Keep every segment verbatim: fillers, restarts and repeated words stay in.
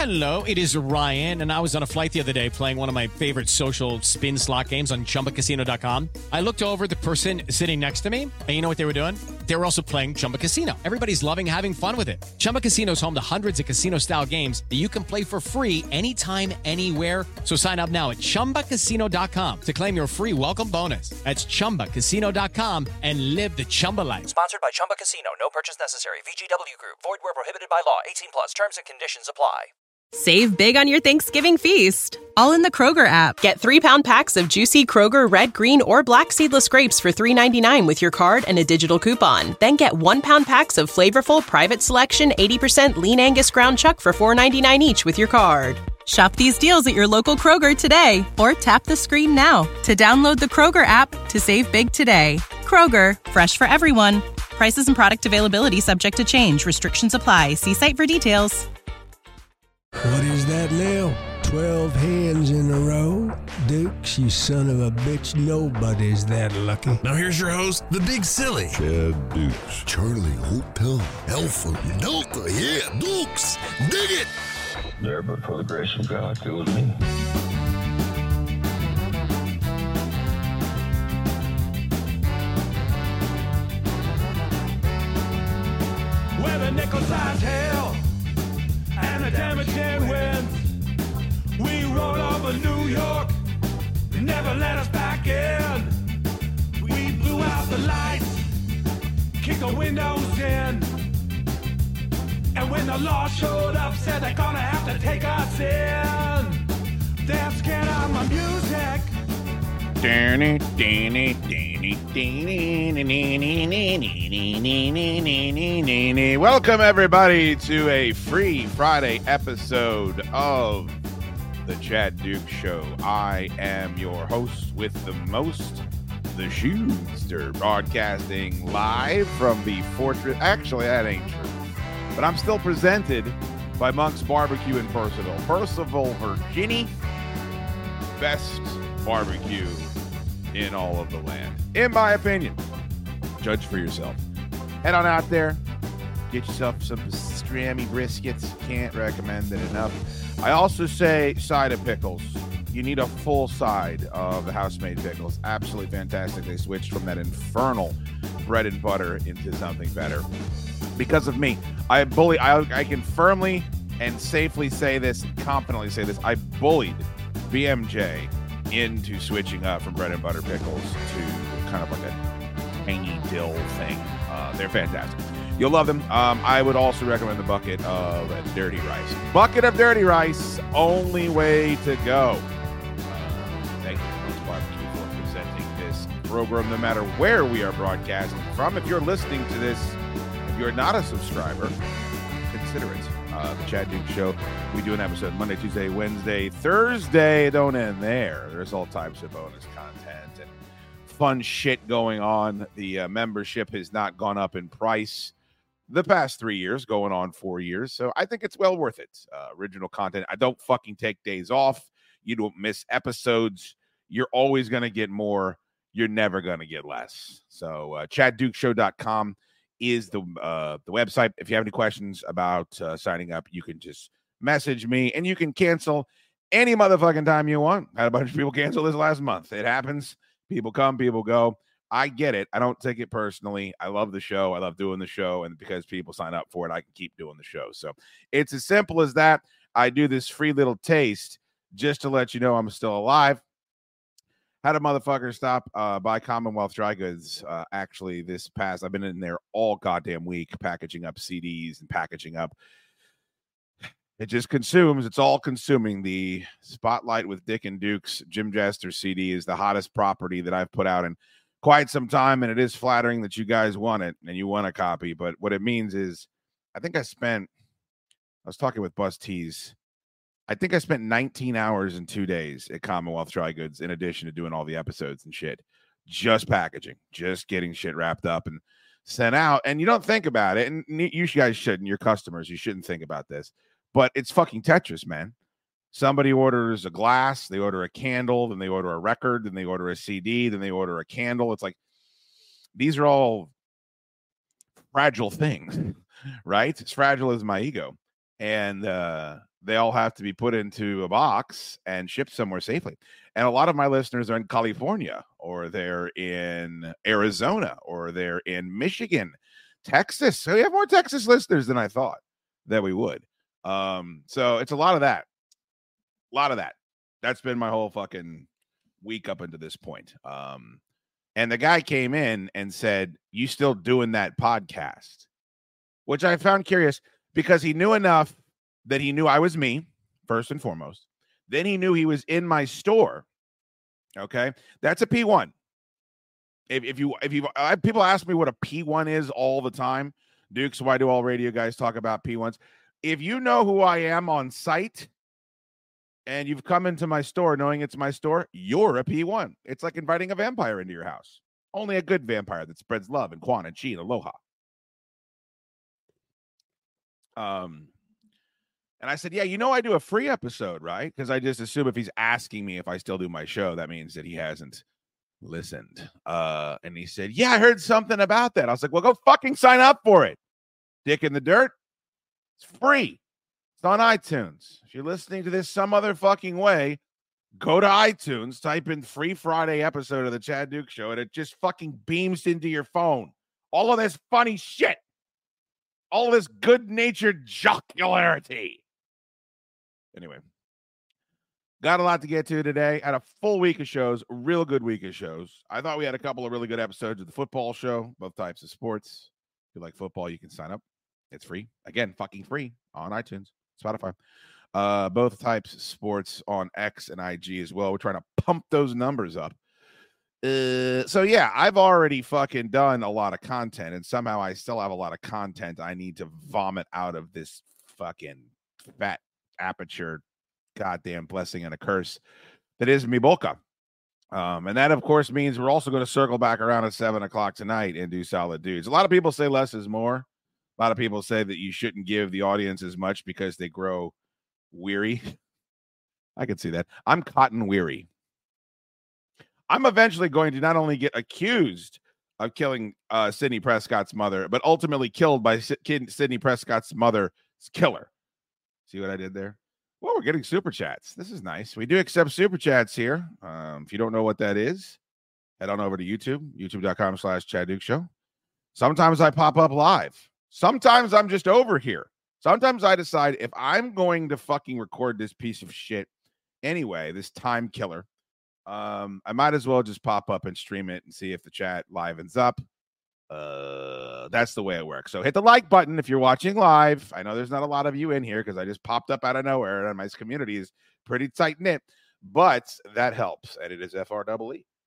Hello, it is Ryan, and I was on a flight the other day playing one of my favorite social spin slot games on Chumba Casino dot com. I looked over at the person sitting next to me, and you know what they were doing? They were also playing Chumba Casino. Everybody's loving having fun with it. Chumba Casino is home to hundreds of casino-style games that you can play for free anytime, anywhere. So sign up now at Chumba Casino dot com to claim your free welcome bonus. That's Chumba Casino dot com and live the Chumba life. Sponsored by Chumba Casino. No purchase necessary. V G W Group. Void where prohibited by law. eighteen plus. Terms and conditions apply. Save big on your Thanksgiving feast, all in the Kroger app. Get three-pound packs of juicy Kroger red, green, or black seedless grapes for three ninety-nine with your card and a digital coupon. Then get one-pound packs of flavorful Private Selection eighty percent Lean Angus ground chuck for four ninety-nine each with your card. Shop these deals at your local Kroger today, or tap the screen now to download the Kroger app to save big today. Kroger, fresh for everyone. Prices and product availability subject to change. Restrictions apply. See site for details. What is that now? Twelve hands in a row? Dukes, you son of a bitch, nobody's that lucky. Now here's your host, the Big Silly. Chad Dukes. Charlie Hotel Alpha Delta. Yeah, Dukes. Dig it. There, but for the grace of God, go with me. Where the nickel-sized hell and the damaging winds, we rolled over New York, never let us back in. We blew out the lights, kicked the windows in, and when the law showed up, said they're gonna have to take us in. They're scared of my music. Welcome, everybody, to a free Friday episode of the Chad Dukes Show. I am your host with the most, the Shoester, broadcasting live from the Fortress. Actually, that ain't true, but I'm still presented by Monk's Barbecue in Percival. Percival, Virginia, best barbecue in all of the land, in my opinion. Judge for yourself. Head on out there, get yourself some pastrami briskets. Can't recommend it enough. I also say side of pickles. You need a full side of the house-made pickles. Absolutely fantastic. They switched from that infernal bread and butter into something better. Because of me, I bully. I, I can firmly and safely say this, confidently say this. I bullied B M J into switching up from bread and butter pickles to kind of like a tangy dill thing. Uh, they're fantastic. You'll love them. Um, I would also recommend the bucket of dirty rice. Bucket of dirty rice, only way to go. Uh, thank you, Monk's Barbecue, for presenting this program, no matter where we are broadcasting from. If you're listening to this, if you're not a subscriber, consider it. Uh, the Chad Dukes Show. We do an episode Monday, Tuesday, Wednesday, Thursday. Don't end there. There's all types of bonus content and fun shit going on. The uh, membership has not gone up in price the past three years, going on four years. So I think it's well worth it. Uh, original content. I don't fucking take days off. You don't miss episodes. You're always going to get more. You're never going to get less. So uh, chad dukes show dot com is the uh, the website. If you have any questions about uh, signing up, you can just message me, and you can cancel any motherfucking time you want. I had a bunch of people cancel this last month. It happens. People come, people go. I get it. I don't take it personally. I love the show. I love doing the show, and because people sign up for it, I can keep doing the show. So it's as simple as that. I do this free little taste just to let you know I'm still alive. Had a motherfucker stop uh, by Commonwealth Dry Goods uh, actually this past. I've been in there all goddamn week packaging up C Ds and packaging up. It just consumes. It's all consuming. The Spotlight with Dick and Dukes Jim Jester C D is the hottest property that I've put out in quite some time, and it is flattering that you guys want it and you want a copy. But what it means is I think I spent, I was talking with Buzz Tees. I think I spent nineteen hours in two days at Commonwealth Dry Goods, in addition to doing all the episodes and shit, just packaging, just getting shit wrapped up and sent out. And you don't think about it, and you guys shouldn't, your customers, you shouldn't think about this, but it's fucking Tetris, man. Somebody orders a glass, they order a candle, then they order a record, then they order a C D, then they order a candle. It's like, these are all fragile things, right? As fragile as my ego. And uh, they all have to be put into a box and shipped somewhere safely. And a lot of my listeners are in California, or they're in Arizona, or they're in Michigan, Texas. So we have more Texas listeners than I thought that we would. Um, so it's a lot of that. A lot of that. That's been my whole fucking week up until this point. Um, and the guy came in and said, "You still doing that podcast?" Which I found curious, because he knew enough that he knew I was me, first and foremost. Then he knew he was in my store. Okay, that's a P one. If, if you if you I, people ask me what a P one is all the time, Dukes, why do all radio guys talk about P ones? If you know who I am on site and you've come into my store knowing it's my store, you're a P one. It's like inviting a vampire into your house. Only a good vampire that spreads love and Quan and chi and aloha. Um, and I said, yeah, you know, I do a free episode, right? Because I just assume if he's asking me if I still do my show, that means that he hasn't listened. Uh, and he said, yeah, I heard something about that. I was like, well, go fucking sign up for it. Dick in the dirt. It's free. It's on iTunes. If you're listening to this some other fucking way, go to iTunes, type in free Friday episode of the Chad Duke Show, and it just fucking beams into your phone. All of this funny shit. All of this good-natured jocularity. Anyway, got a lot to get to today. Had a full week of shows, a real good week of shows. I thought we had a couple of really good episodes of the football show, both types of sports. If you like football, you can sign up. It's free. Again, fucking free on iTunes, Spotify. Uh, both types of sports on X and I G as well. We're trying to pump those numbers up. Uh, so yeah, I've already fucking done a lot of content, and somehow I still have a lot of content I need to vomit out of this fucking fat aperture, goddamn blessing and a curse that is Mibolka. Um, and that, of course, means we're also going to circle back around at seven o'clock tonight and do Solid Dudes. A lot of people say less is more. A lot of people say that you shouldn't give the audience as much because they grow weary. I can see that. I'm cotton weary. I'm eventually going to not only get accused of killing uh, Sidney Prescott's mother, but ultimately killed by S- Sidney Prescott's mother's killer. See what I did there? Well, we're getting super chats. This is nice. We do accept super chats here. Um, if you don't know what that is, head on over to YouTube, youtube.com slash Chad Duke Show. Sometimes I pop up live. Sometimes I'm just over here. Sometimes I decide if I'm going to fucking record this piece of shit anyway, this time killer, um, I might as well just pop up and stream it and see if the chat livens up. Uh, that's the way it works. So hit the like button if you're watching live. I know there's not a lot of you in here because I just popped up out of nowhere and my community is pretty tight knit, but that helps. And it is F R E E.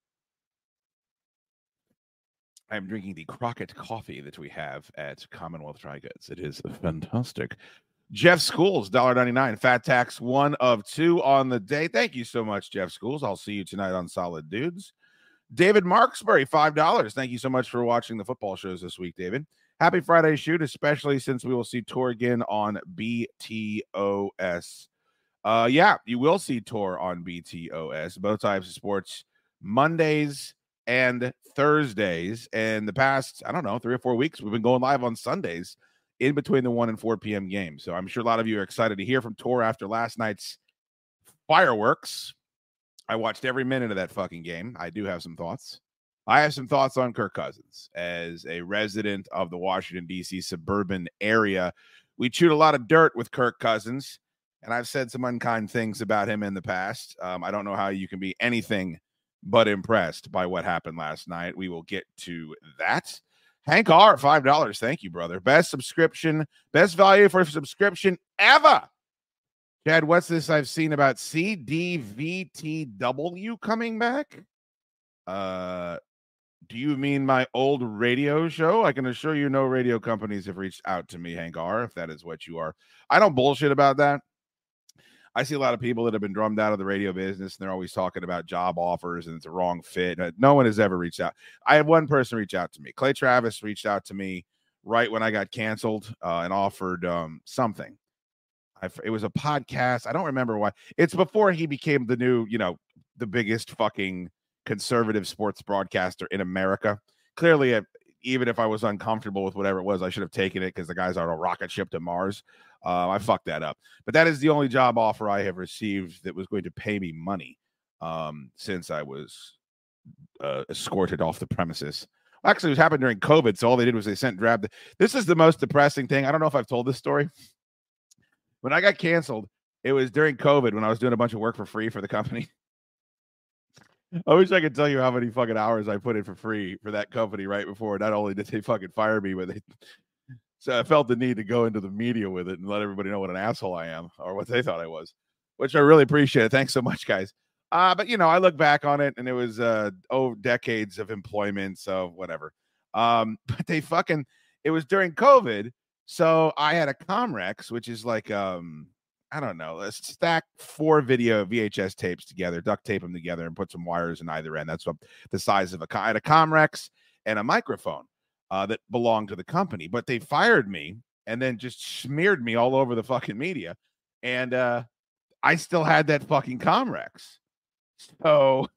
I'm drinking the Crockett coffee that we have at Commonwealth Dry Goods. It is fantastic. Jeff Schools, one dollar ninety-nine. Fat Tax, one of two on the day. Thank you so much, Jeff Schools. I'll see you tonight on Solid Dudes. David Marksbury, five dollars. Thank you so much for watching the football shows this week, David. Happy Friday shoot, especially since we will see Tor again on B T O S. Uh, yeah, you will see Tor on B T O S, both types of sports, Mondays and Thursdays. And the past, I don't know, three or four weeks, we've been going live on Sundays in between the one and four p.m. games. So I'm sure a lot of you are excited to hear from Tor after last night's fireworks. I watched every minute of that fucking game. I do have some thoughts. I have some thoughts on Kirk Cousins. As a resident of the Washington, D C suburban area, we chewed a lot of dirt with Kirk Cousins, and I've said some unkind things about him in the past. Um, I don't know how you can be anything but impressed by what happened last night. We will get to that. Hank R, five dollars. Thank you, brother. Best subscription, best value for subscription ever. Chad, what's this I've seen about C D V T W coming back? Uh, do you mean my old radio show? I can assure you no radio companies have reached out to me, Hank R, if that is what you are. I don't bullshit about that. I see a lot of people that have been drummed out of the radio business, and they're always talking about job offers, and it's a wrong fit. No one has ever reached out. I had one person reach out to me. Clay Travis reached out to me right when I got canceled uh, and offered um, something. I, it was a podcast. I don't remember why. It's before he became the new, you know, the biggest fucking conservative sports broadcaster in America. Clearly, even if I was uncomfortable with whatever it was, I should have taken it because the guy's on a rocket ship to Mars. Uh, I fucked that up. But that is the only job offer I have received that was going to pay me money um, since I was uh, escorted off the premises. Actually, it was happened during COVID, so all they did was they sent Drab. The, this is the most depressing thing. I don't know if I've told this story. When I got canceled, it was during COVID when I was doing a bunch of work for free for the company. I wish I could tell you how many fucking hours I put in for free for that company right before. Not only did they fucking fire me, but they... So I felt the need to go into the media with it and let everybody know what an asshole I am or what they thought I was, which I really appreciate. Thanks so much, guys. Uh, but, you know, I look back on it and it was, uh, oh, decades of employment. So whatever. Um, but they fucking, it was during COVID. So I had a Comrex, which is like, um, I don't know, let's stack four video V H S tapes together, duct tape them together and put some wires in either end. That's what the size of a, I had a Comrex and a microphone uh, that belonged to the company, but they fired me and then just smeared me all over the fucking media. And uh, I still had that fucking Comrex. So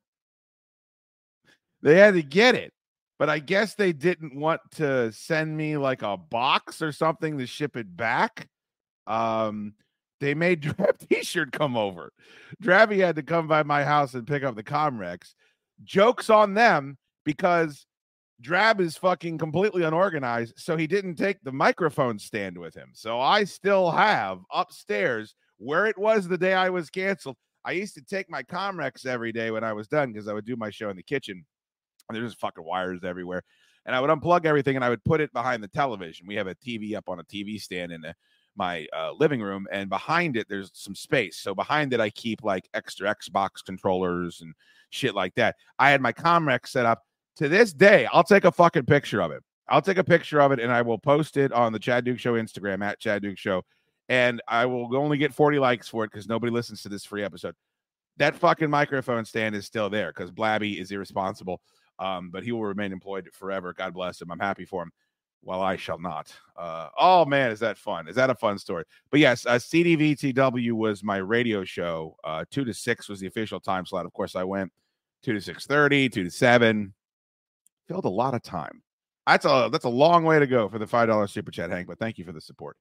they had to get it, but I guess they didn't want to send me like a box or something to ship it back. Um, they made Drab T-shirt come over. Drabby had to come by my house and pick up the Comrex. Joke's on them because Drab is fucking completely unorganized, so he didn't take the microphone stand with him. So I still have upstairs where it was the day I was canceled. I used to take my Comrex every day when I was done because I would do my show in the kitchen. And there's just fucking wires everywhere. And I would unplug everything and I would put it behind the television. We have a T V up on a T V stand in the, my uh, living room. And behind it, there's some space. So behind it, I keep like extra Xbox controllers and shit like that. I had my Comrex set up. To this day, I'll take a fucking picture of it. I'll take a picture of it and I will post it on the Chad Duke Show Instagram at Chad Duke Show. And I will only get forty likes for it because nobody listens to this free episode. That fucking microphone stand is still there because Blabby is irresponsible. Um, but he will remain employed forever. God bless him. I'm happy for him. Well, I shall not. Uh, oh, man, is that fun? Is that a fun story? But yes, uh, C D V T W was my radio show. Uh, two to six was the official time slot. Of course, I went two to six thirty, two to seven. Filled a lot of time. That's a, that's a long way to go for the five dollar Super Chat, Hank, but thank you for the support.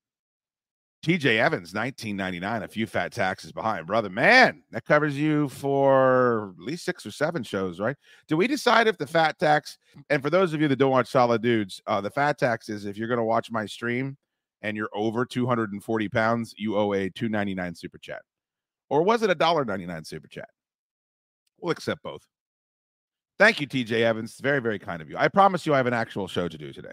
T J Evans, nineteen ninety-nine, a few fat taxes behind. Brother, man, that covers you for at least six or seven shows, right? Do we decide if the fat tax, and for those of you that don't watch Solid Dudes, uh, the fat tax is if you're going to watch my stream and you're over two hundred forty pounds, you owe a two ninety-nine Super Chat. Or was it a one ninety-nine Super Chat? We'll accept both. Thank you, T J Evans. Very, very kind of you. I promise you I have an actual show to do today.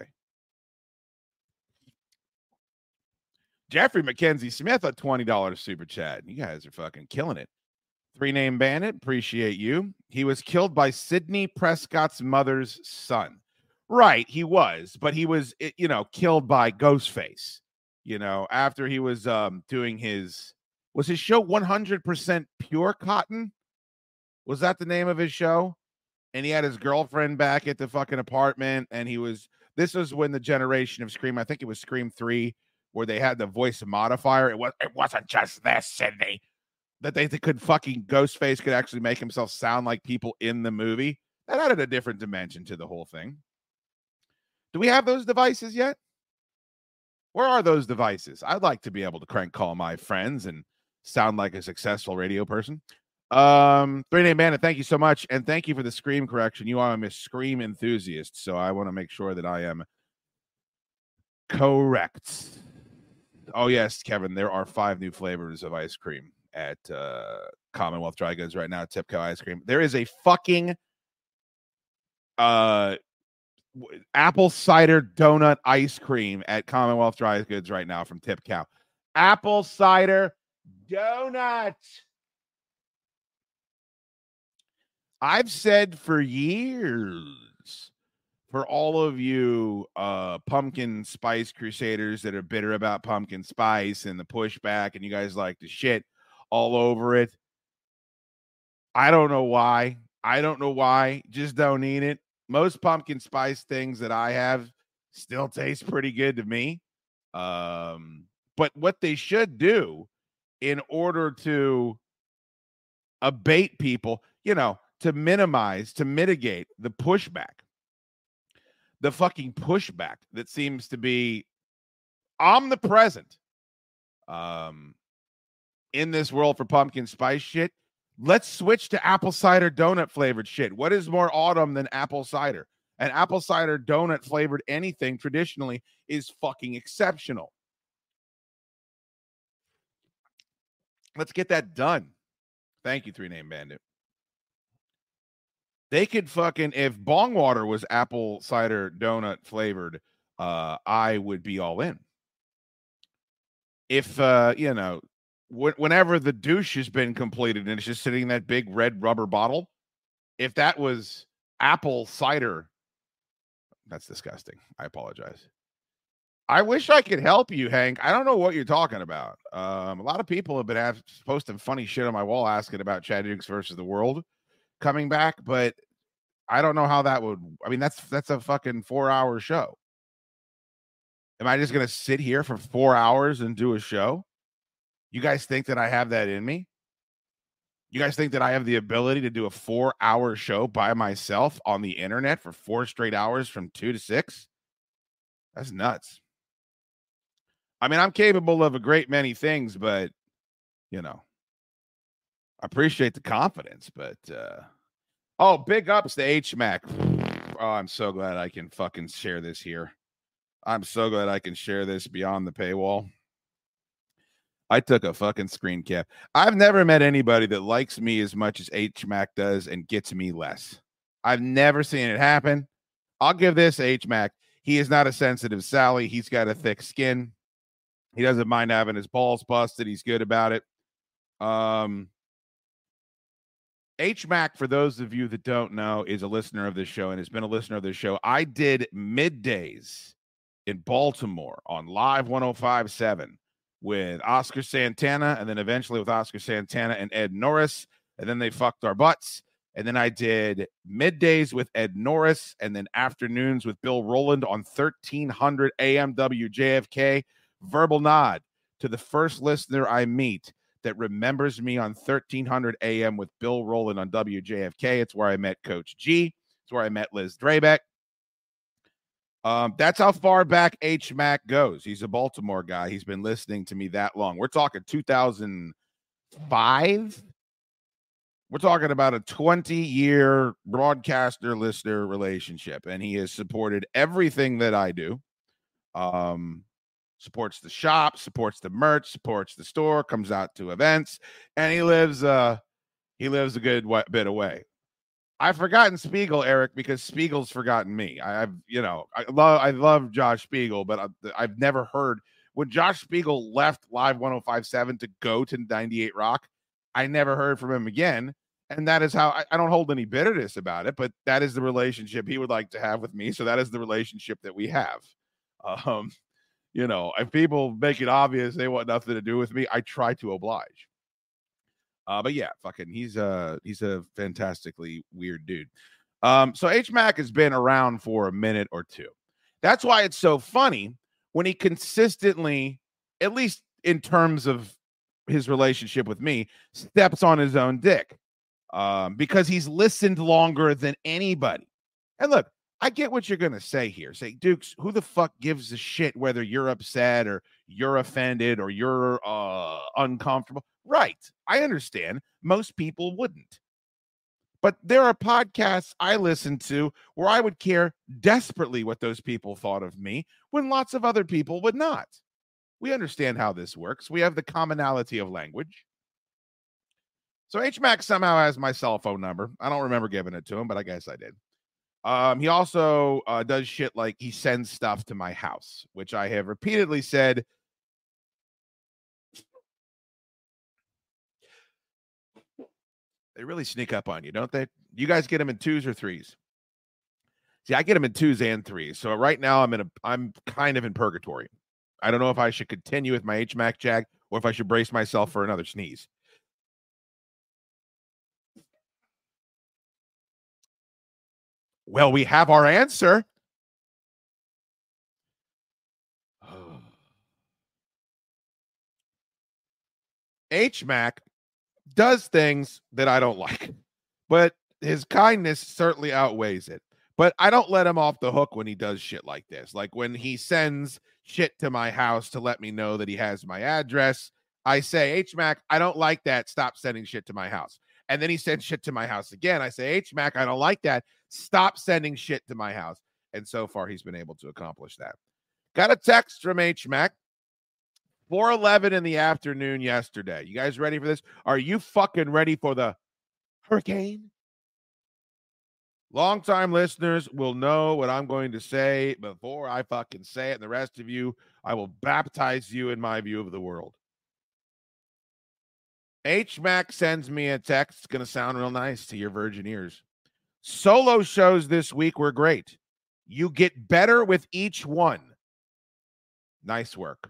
Jeffrey McKenzie Smith, a twenty dollar Super Chat. You guys are fucking killing it. Three Name Bandit, appreciate you. He was killed by Sidney Prescott's mother's son. Right, he was, but he was, you know, killed by Ghostface. You know, after he was um, doing his, was his show one hundred percent Pure Cotton? Was that the name of his show? And he had his girlfriend back at the fucking apartment, and he was, this was when the generation of Scream, I think it was Scream three, where they had the voice modifier. It was it wasn't just this, Sidney. That they, they could fucking Ghostface could actually make himself sound like people in the movie. That added a different dimension to the whole thing. Do we have those devices yet? Where are those devices? I'd like to be able to crank call my friends and sound like a successful radio person. Um, Three Name Bandit, thank you so much. And thank you for the Scream correction. You are a Scream enthusiast, so I want to make sure that I am correct. Oh, yes, Kevin, there are five new flavors of ice cream at uh, Commonwealth Dry Goods right now, Tipco Ice Cream. There is a fucking uh, apple cider donut ice cream at Commonwealth Dry Goods right now from Tipco. Apple cider donut. I've said for years, for all of you uh, pumpkin spice crusaders that are bitter about pumpkin spice and the pushback, and you guys like to shit all over it, I don't know why. I don't know why. Just don't eat it. Most pumpkin spice things that I have still taste pretty good to me. Um, but what they should do in order to abate people, you know, to minimize, to mitigate the pushback, the fucking pushback that seems to be omnipresent um, in this world for pumpkin spice shit, let's switch to apple cider donut flavored shit. What is more autumn than apple cider? And apple cider donut flavored anything traditionally is fucking exceptional. Let's get that done. Thank you, Three Name Bandit. They could fucking, if bong water was apple cider donut flavored, uh, I would be all in. If, uh, you know, wh- whenever the douche has been completed and it's just sitting in that big red rubber bottle, if that was apple cider, that's disgusting. I apologize. I wish I could help you, Hank. I don't know what you're talking about. Um, a lot of people have been have, posting funny shit on my wall asking about Chad Dukes versus the World coming back, but I don't know how that would. I mean, that's that's a fucking four hour show. Am I just gonna sit here for four hours and do a show? You guys think that I have that in me? You guys think that I have the ability to do a four hour show by myself on the internet for four straight hours from two to six? That's nuts. I mean, I'm capable of a great many things, but, you know, I appreciate the confidence, but, uh, oh, big ups to H Mac. Oh, I'm so glad I can fucking share this here. I'm so glad I can share this beyond the paywall. I took a fucking screen cap. I've never met anybody that likes me as much as H Mac does and gets me less. I've never seen it happen. I'll give this H Mac. He is not a sensitive Sally. He's got a thick skin. He doesn't mind having his balls busted. He's good about it. Um, H Mac, for those of you that don't know, is a listener of this show and has been a listener of this show. I did middays in Baltimore on Live one oh five point seven with Oscar Santana, and then eventually with Oscar Santana and Ed Norris, and then they fucked our butts. And then I did middays with Ed Norris, and then afternoons with Bill Rowland on thirteen hundred A M W J F K. Verbal nod to the first listener I meet that remembers me on thirteen hundred A M with Bill Rowland on W J F K. It's where I met Coach G. It's where I met Liz Drabeck. Um, that's how far back H Mac goes. He's a Baltimore guy. He's been listening to me that long. We're talking two thousand five. We're talking about a twenty-year broadcaster-listener relationship, and he has supported everything that I do. Um, supports the shop, supports the merch, supports the store, comes out to events, and he lives uh, he lives a good w- bit away. I've forgotten Spiegel, Eric, because Spiegel's forgotten me. I, I've, you know, I love I love Josh Spiegel, but I, I've never heard when Josh Spiegel left Live one oh five point seven to go to ninety-eight Rock. I never heard from him again. And that is how I, I don't hold any bitterness about it, but that is the relationship he would like to have with me. So that is the relationship that we have. Um, you know, if people make it obvious they want nothing to do with me, I try to oblige. Uh, but yeah, fucking, he's a, he's a fantastically weird dude. Um, so H Mac has been around for a minute or two. That's why it's so funny when he consistently, at least in terms of his relationship with me, steps on his own dick, um, because he's listened longer than anybody. And look, I get what you're going to say here. Say, Dukes, who the fuck gives a shit whether you're upset or you're offended or you're uh, uncomfortable? Right. I understand. Most people wouldn't. But there are podcasts I listen to where I would care desperately what those people thought of me when lots of other people would not. We understand how this works. We have the commonality of language. So H Mac somehow has my cell phone number. I don't remember giving it to him, but I guess I did. Um, he also uh, does shit like he sends stuff to my house, which I have repeatedly said. They really sneak up on you, don't they? You guys get them in twos or threes? See, I get them in twos and threes. So right now I'm in a, I'm kind of in purgatory. I don't know if I should continue with my H Mac Jag or if I should brace myself for another sneeze. Well, we have our answer. H Mac does things that I don't like, but his kindness certainly outweighs it. But I don't let him off the hook when he does shit like this. Like when he sends shit to my house to let me know that he has my address, I say, H-Mac, I don't like that. Stop sending shit to my house. And then he sends shit to my house again. I say, H-Mac, I don't like that. Stop sending shit to my house. And so far, he's been able to accomplish that. Got a text from H-Mac. four eleven in the afternoon yesterday. You guys ready for this? Are you fucking ready for the hurricane? Longtime listeners will know what I'm going to say before I fucking say it. And the rest of you, I will baptize you in my view of the world. H-Mac sends me a text. It's going to sound real nice to your virgin ears. Solo shows this week were great. You get better with each one. Nice work.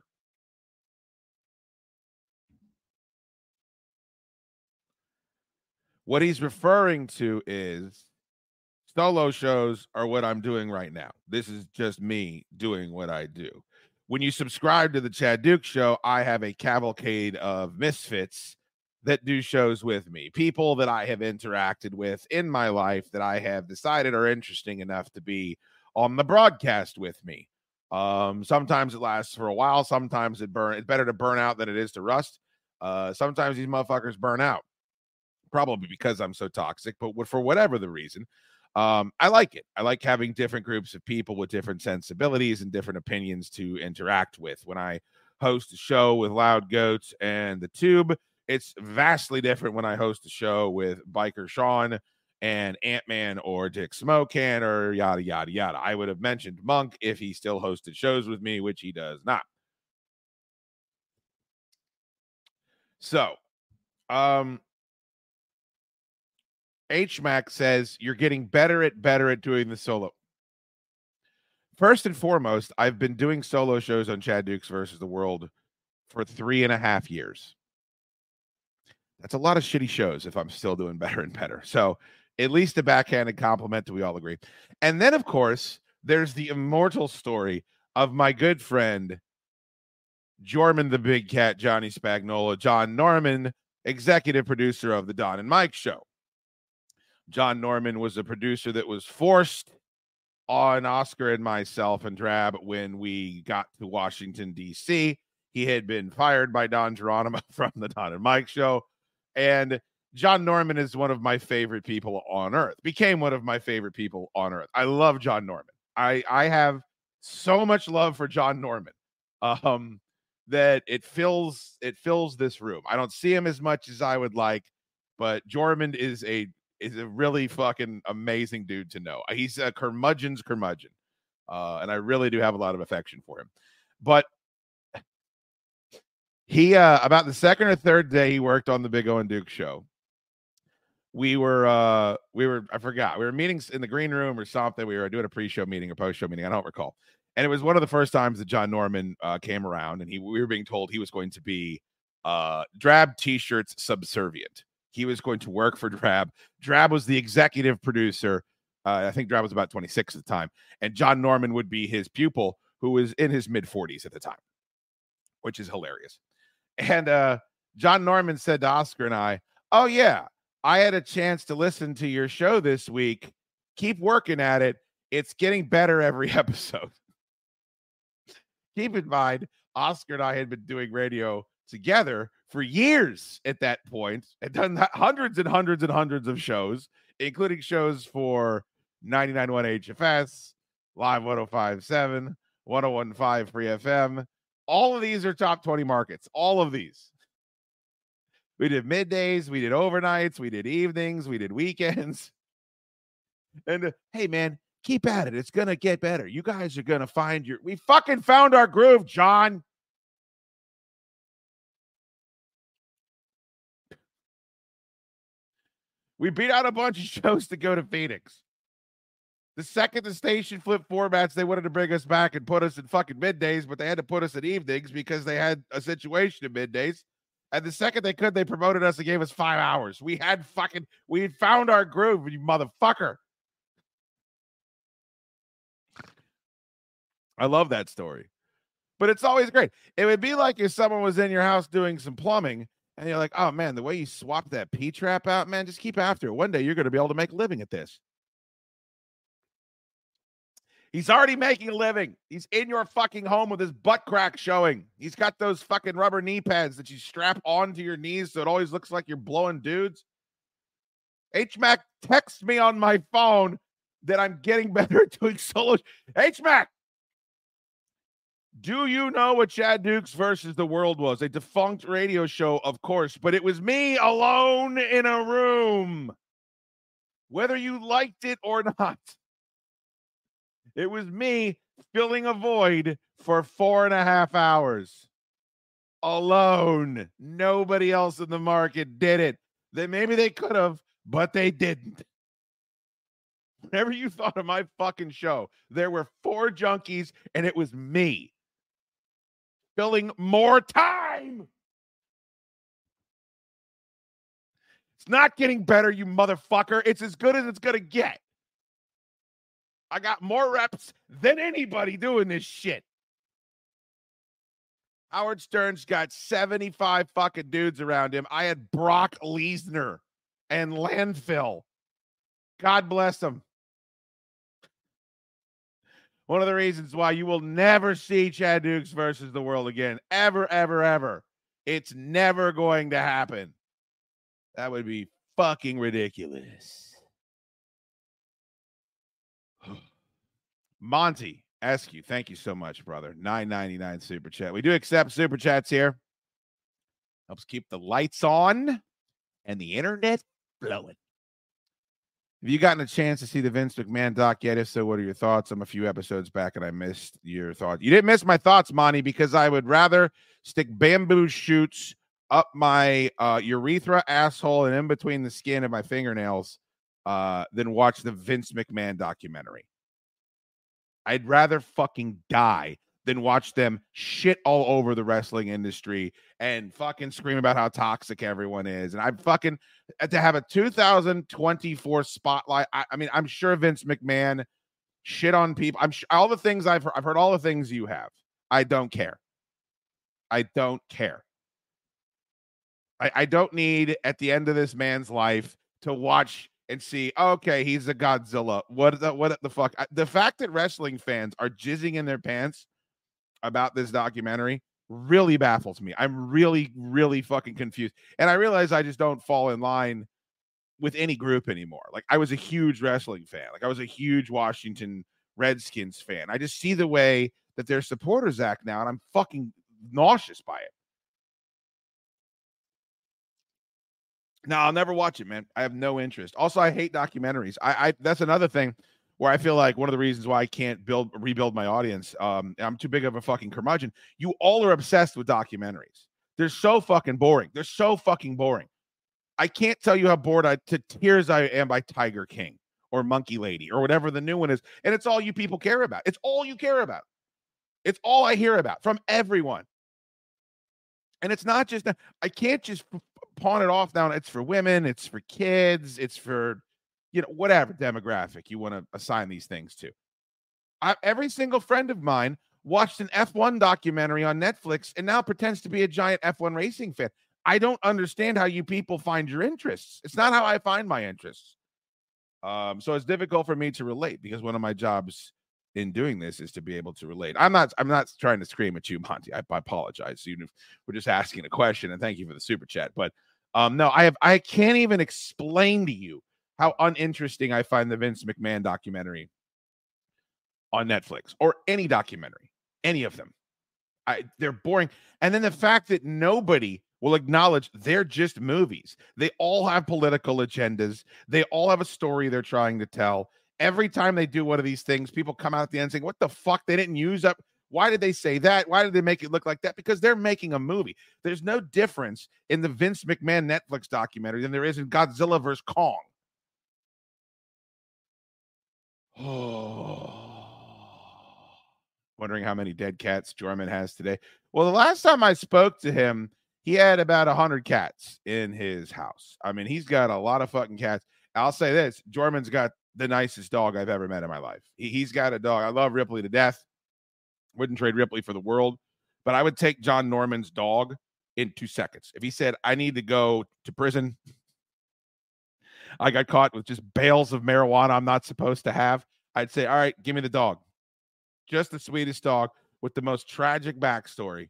What he's referring to is solo shows are what I'm doing right now. This is just me doing what I do. When you subscribe to the Chad Duke Show, I have a cavalcade of misfits that do shows with me. People that I have interacted with in my life that I have decided are interesting enough to be on the broadcast with me. Um, sometimes it lasts for a while. Sometimes it burn. It's better to burn out than it is to rust. Uh, sometimes these motherfuckers burn out. Probably because I'm so toxic, but for whatever the reason, um, I like it. I like having different groups of people with different sensibilities and different opinions to interact with. When I host a show with Loud Goats and The Tube, it's vastly different when I host a show with Biker Sean and Ant-Man or Dick Smokehan or yada, yada, yada. I would have mentioned Monk if he still hosted shows with me, which he does not. So, um, H-Mac says, you're getting better at better at doing the solo. First and foremost, I've been doing solo shows on Chad Dukes versus the World for three and a half years. That's a lot of shitty shows if I'm still doing better and better. So at least a backhanded compliment, do we all agree? And then, of course, there's the immortal story of my good friend, Jorman the Big Cat, Johnny Spagnola, John Norman, executive producer of the Don and Mike Show. John Norman was a producer that was forced on Oscar and myself and Drab when we got to Washington, D C. He had been fired by Don Geronimo from the Don and Mike Show. And John Norman is one of my favorite people on earth, became one of my favorite people on earth. I love John Norman. I, I have so much love for John Norman um, that it fills, it fills this room. I don't see him as much as I would like, but Jorman is a is a really fucking amazing dude to know. He's a curmudgeon's curmudgeon. Uh, and I really do have a lot of affection for him. But he, uh, about the second or third day he worked on the Big O and Duke Show, we were, uh, we were, I forgot, we were meeting in the green room or something. We were doing a pre-show meeting or post-show meeting. I don't recall. And it was one of the first times that John Norman uh, came around, and he, we were being told he was going to be uh, Drab T-shirts subservient. He was going to work for Drab. Drab was the executive producer. Uh, I think Drab was about twenty-six at the time. And John Norman would be his pupil, who was in his mid-forties at the time, which is hilarious. And uh, John Norman said to Oscar and I, oh, yeah, I had a chance to listen to your show this week. Keep working at it. It's getting better every episode. Keep in mind, Oscar and I had been doing radio together for years at that point, and done hundreds and hundreds and hundreds of shows, including shows for ninety-nine point one H F S, Live one oh five point seven, one oh one point five Free F M. All of these are top twenty markets. All of these. We did middays, we did overnights, we did evenings, we did weekends. And uh, hey, man, keep at it. It's going to get better. You guys are going to find your... We fucking found our groove, John. We beat out a bunch of shows to go to Phoenix. The second the station flipped formats, they wanted to bring us back and put us in fucking middays, but they had to put us in evenings because they had a situation in middays. And the second they could, they promoted us and gave us five hours. We had fucking, we had found our groove, you motherfucker. I love that story. But it's always great. It would be like if someone was in your house doing some plumbing, and you're like, oh, man, the way you swapped that P-trap out, man, just keep after it. One day you're going to be able to make a living at this. He's already making a living. He's in your fucking home with his butt crack showing. He's got those fucking rubber knee pads that you strap onto your knees so it always looks like you're blowing dudes. H-Mac texts me on my phone that I'm getting better at doing solos. H-Mac, do you know what Chad Dukes versus the World was? A defunct radio show, of course, but it was me alone in a room. Whether you liked it or not. It was me filling a void for four and a half hours. Alone. Nobody else in the market did it. They, maybe they could have, but they didn't. Whenever you thought of my fucking show, there were four junkies, and it was me. Filling more time. It's not getting better, you motherfucker. It's as good as it's going to get. I got more reps than anybody doing this shit. Howard Stern's got seventy-five fucking dudes around him. I had Brock Lesnar and Landfill. God bless them. One of the reasons why you will never see Chad Dukes versus the World again. Ever, ever, ever. It's never going to happen. That would be fucking ridiculous. Monty Eskew, thank you so much, brother. nine ninety-nine super chat. We do accept super chats here. Helps keep the lights on and the internet flowing. Have you gotten a chance to see the Vince McMahon doc yet? If so, what are your thoughts? I'm a few episodes back and I missed your thoughts. You didn't miss my thoughts, Monty, because I would rather stick bamboo shoots up my uh, urethra, asshole, and in between the skin of my fingernails uh, than watch the Vince McMahon documentary. I'd rather fucking die than watch them shit all over the wrestling industry and fucking scream about how toxic everyone is. And I'm fucking to have a two thousand twenty-four spotlight. I, I mean, I'm sure Vince McMahon shit on people. I'm sure all the things I've heard, I've heard all the things you have. I don't care. I don't care. I, I don't need at the end of this man's life to watch and see, okay, he's a Godzilla. What the what the fuck? The fact that wrestling fans are jizzing in their pants about this documentary really baffles me. I'm really, really fucking confused. And I realize I just don't fall in line with any group anymore. Like, I was a huge wrestling fan. Like, I was a huge Washington Redskins fan. I just see the way that their supporters act now, and I'm fucking nauseous by it. No, I'll never watch it, man. I have no interest. Also, I hate documentaries. I, I that's another thing where I feel like one of the reasons why I can't build rebuild my audience. Um, I'm too big of a fucking curmudgeon. You all are obsessed with documentaries. They're so fucking boring. They're so fucking boring. I can't tell you how bored I to tears I am by Tiger King or Monkey Lady or whatever the new one is. And it's all you people care about. It's all you care about. It's all I hear about from everyone. And it's not just, I can't just pawn it off down. It's for women. It's for kids. It's for, you know, whatever demographic you want to assign these things to. I, every single friend of mine watched an F one documentary on Netflix and now pretends to be a giant F one racing fan. I don't understand how you people find your interests. It's not how I find my interests. Um, so it's difficult for me to relate because one of my jobs in doing this is to be able to relate. I'm not, I'm not trying to scream at you, Monty. I, I apologize. You know, we're just asking a question, and thank you for the super chat. But um, no, I have, I can't even explain to you how uninteresting I find the Vince McMahon documentary on Netflix or any documentary, any of them. I, they're boring. And then the fact that nobody will acknowledge they're just movies. They all have political agendas. They all have a story they're trying to tell. Every time they do one of these things, people come out at the end saying, what the fuck? They didn't use up. Why did they say that? Why did they make it look like that? Because they're making a movie. There's no difference in the Vince McMahon Netflix documentary than there is in Godzilla versus Kong. Oh. Wondering how many dead cats Jorman has today. Well, the last time I spoke to him, he had about one hundred cats in his house. I mean, he's got a lot of fucking cats. I'll say this. Jorman's got the nicest dog I've ever met in my life. He, he's got a dog. I love Ripley to death. Wouldn't trade Ripley for the world. But I would take John Norman's dog in two seconds. If he said, I need to go to prison, I got caught with just bales of marijuana I'm not supposed to have, I'd say, all right, give me the dog. Just the sweetest dog with the most tragic backstory.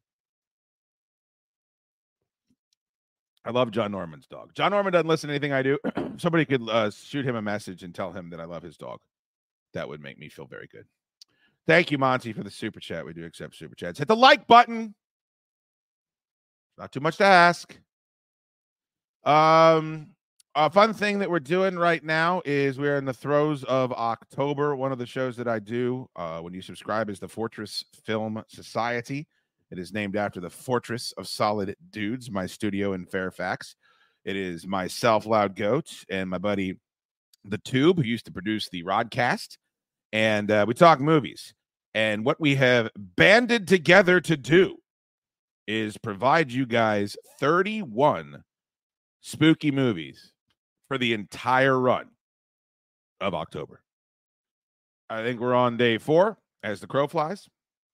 I love John Norman's dog. John Norman doesn't listen to anything I do. Somebody could uh, shoot him a message and tell him that I love his dog. That would make me feel very good. Thank you, Monty, for the super chat. We do accept super chats. Hit the like button. Not too much to ask. Um, a fun thing that we're doing right now is we're in the throes of October. One of the shows that I do uh, when you subscribe is the Fortress Film Society. It is named after the Fortress of Solid Dudes, my studio in Fairfax. It is myself, Loud Goat, and my buddy, The Tube, who used to produce the Rodcast. And uh, we talk movies. And what we have banded together to do is provide you guys thirty-one spooky movies for the entire run of October. I think we're on day four as the crow flies.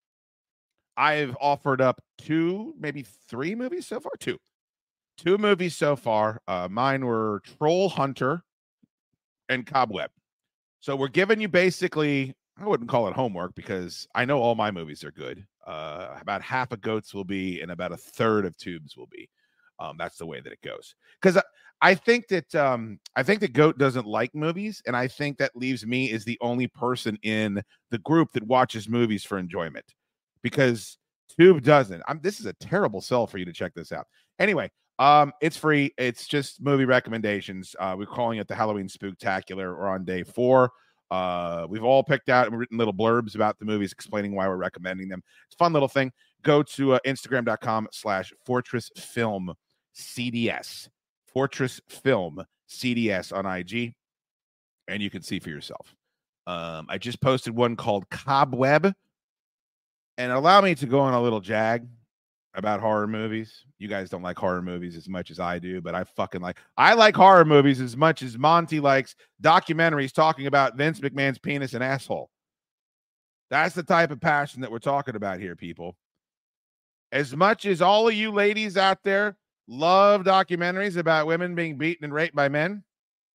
I've offered up two, maybe three movies so far. Two. Two movies so far. Uh, mine were Troll Hunter and Cobweb. So we're giving you basically, I wouldn't call it homework because I know all my movies are good. Uh, about half of Goats will be and about a third of Tubes will be. Um, that's the way that it goes. Because I, I think that um, I think that Goat doesn't like movies, and I think that leaves me as the only person in the group that watches movies for enjoyment. Because Tube doesn't. I'm, this is a terrible sell for you to check this out. Anyway, um, it's free. It's just movie recommendations. Uh, we're calling it the Halloween Spooktacular. We're on day four. Uh, we've all picked out and written little blurbs about the movies, explaining why we're recommending them. It's a fun little thing. Go to uh, Instagram.com slash Fortress Film C D S. Fortress Film C D S on I G. And you can see for yourself. Um, I just posted one called Cobweb. And allow me to go on a little jag about horror movies. You guys don't like horror movies as much as I do, but I fucking like, I like horror movies as much as Monty likes documentaries talking about Vince McMahon's penis and asshole. That's the type of passion that we're talking about here, people. As much as all of you ladies out there love documentaries about women being beaten and raped by men,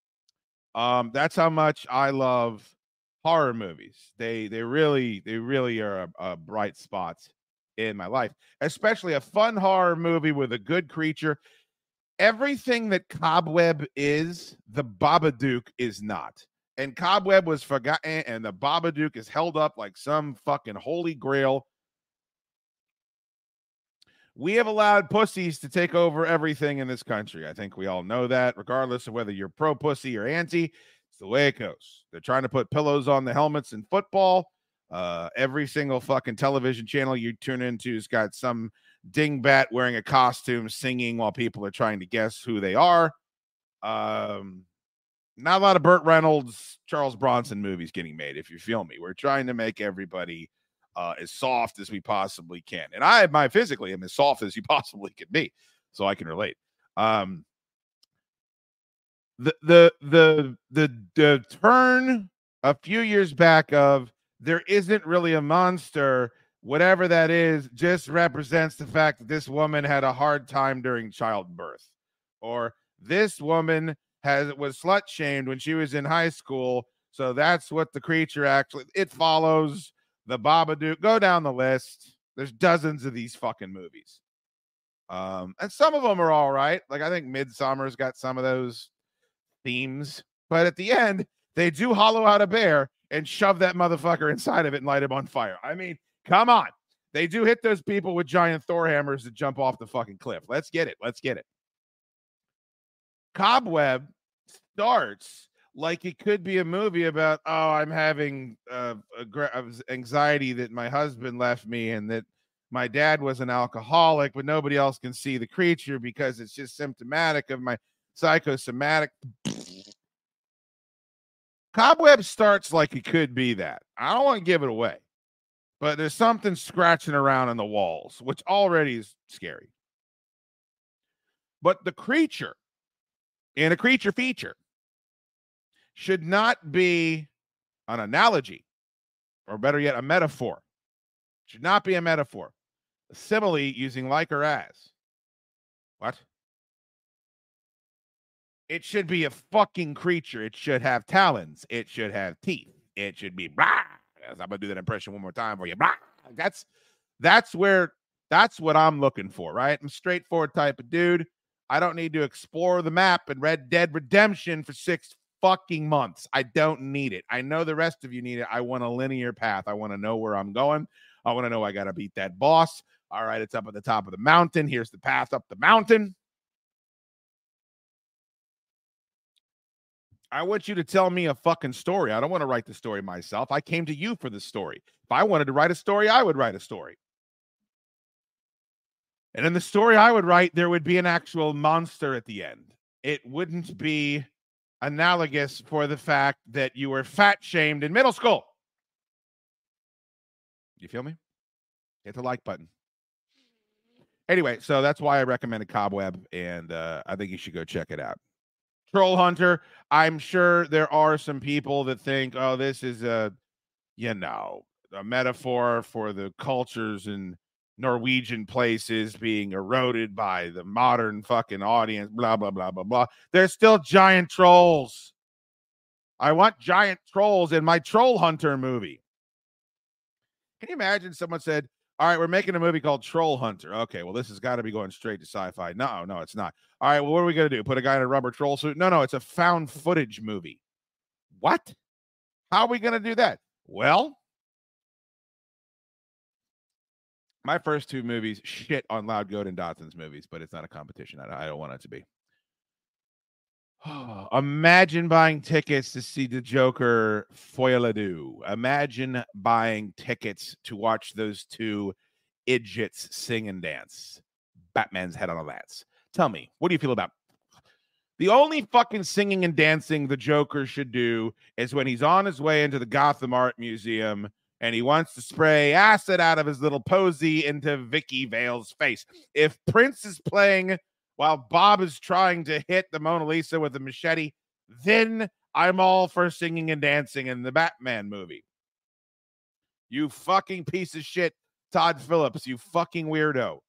um, that's how much I love horror movies. They they really they really are a, a bright spot in my life, especially a fun horror movie with a good creature. Everything that Cobweb is, the Babadook is not. And Cobweb was forgotten, and the Babadook is held up like some fucking holy grail. We have allowed pussies to take over everything in this country. I think we all know that, regardless of whether you're pro pussy or anti. It's the way it goes. They're trying to put pillows on the helmets in football. Uh, every single fucking television channel you tune into has got some dingbat wearing a costume singing while people are trying to guess who they are. Um, not a lot of Burt Reynolds, Charles Bronson movies getting made, if you feel me. We're trying to make everybody uh, as soft as we possibly can. And I, my physically, am as soft as you possibly could be, so I can relate. Um, The, the the the the turn a few years back of there isn't really a monster, whatever that is, just represents the fact that this woman had a hard time during childbirth, or this woman has was slut shamed when she was in high school, so that's what the creature actually. It follows the Babadook. Go down the list. There's dozens of these fucking movies, um, and some of them are all right. Like I think Midsommar's got some of those themes, but at the end they do hollow out a bear and shove that motherfucker inside of it and light him on fire. I mean, come on. They do hit those people with giant Thor hammers that jump off the fucking cliff. Let's get it. Let's get it. Cobweb starts like it could be a movie about, oh, I'm having uh, anxiety that my husband left me and that my dad was an alcoholic, but nobody else can see the creature because it's just symptomatic of my psychosomatic. Cobweb starts like it could be that. I don't want to give it away, but there's something scratching around on the walls, which already is scary. But the creature in a creature feature should not be an analogy, or better yet, a metaphor. Should not be a metaphor. A simile using like or as. What? It should be a fucking creature. It should have talons. It should have teeth. It should be blah. I'm gonna do that impression one more time for you. Blah. That's that's where that's what I'm looking for, right? I'm a straightforward type of dude. I don't need to explore the map in Red Dead Redemption for six fucking months. I don't need it. I know the rest of you need it. I want a linear path. I want to know where I'm going. I want to know I got to beat that boss. All right, it's up at the top of the mountain. Here's the path up the mountain. I want you to tell me a fucking story. I don't want to write the story myself. I came to you for the story. If I wanted to write a story, I would write a story. And in the story I would write, there would be an actual monster at the end. It wouldn't be analogous for the fact that you were fat shamed in middle school. You feel me? Hit the like button. Anyway, so that's why I recommended Cobweb, and uh, I think you should go check it out. Troll Hunter, I'm sure there are some people that think, oh, this is a, you know, a metaphor for the cultures and Norwegian places being eroded by the modern fucking audience, blah, blah, blah, blah, blah. There's still giant trolls. I want giant trolls in my Troll Hunter movie. Can you imagine someone said, all right, we're making a movie called Troll Hunter. Okay, well, this has got to be going straight to sci-fi. No, no, it's not. All right, well, what are we going to do? Put a guy in a rubber troll suit? No, no, it's a found footage movie. What? How are we going to do that? Well, my first two movies shit on Loud Goat and Dotson's movies, but it's not a competition. I, I don't want it to be. Imagine buying tickets to see the Joker Foiladoo. Imagine buying tickets to watch those two idiots sing and dance. Batman's head on a lance. Tell me, what do you feel about the only fucking singing and dancing the Joker should do is when he's on his way into the Gotham Art Museum and he wants to spray acid out of his little posy into Vicky Vale's face. If Prince is playing while Bob is trying to hit the Mona Lisa with a machete, then I'm all for singing and dancing in the Batman movie. You fucking piece of shit, Todd Phillips, you fucking weirdo.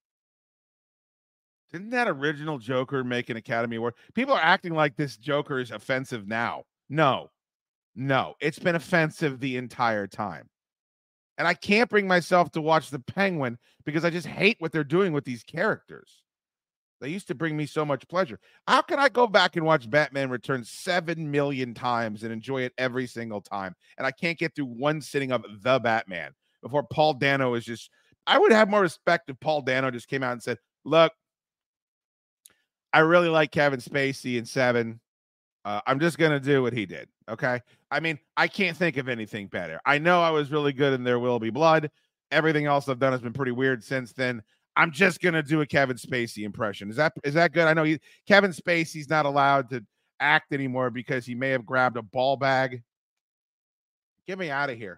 Didn't that original Joker make an Academy Award? People are acting like this Joker is offensive now. No, no, it's been offensive the entire time. And I can't bring myself to watch the Penguin because I just hate what they're doing with these characters. They used to bring me so much pleasure. How can I go back and watch Batman Returns seven million times and enjoy it every single time? And I can't get through one sitting of The Batman before Paul Dano is just, I would have more respect if Paul Dano just came out and said, look, I really like Kevin Spacey in Seven. Uh, I'm just going to do what he did. Okay. I mean, I can't think of anything better. I know I was really good in There Will Be Blood. Everything else I've done has been pretty weird since then. I'm just going to do a Kevin Spacey impression. Is that, is that good? I know he, Kevin Spacey's not allowed to act anymore because he may have grabbed a ball bag. Get me out of here.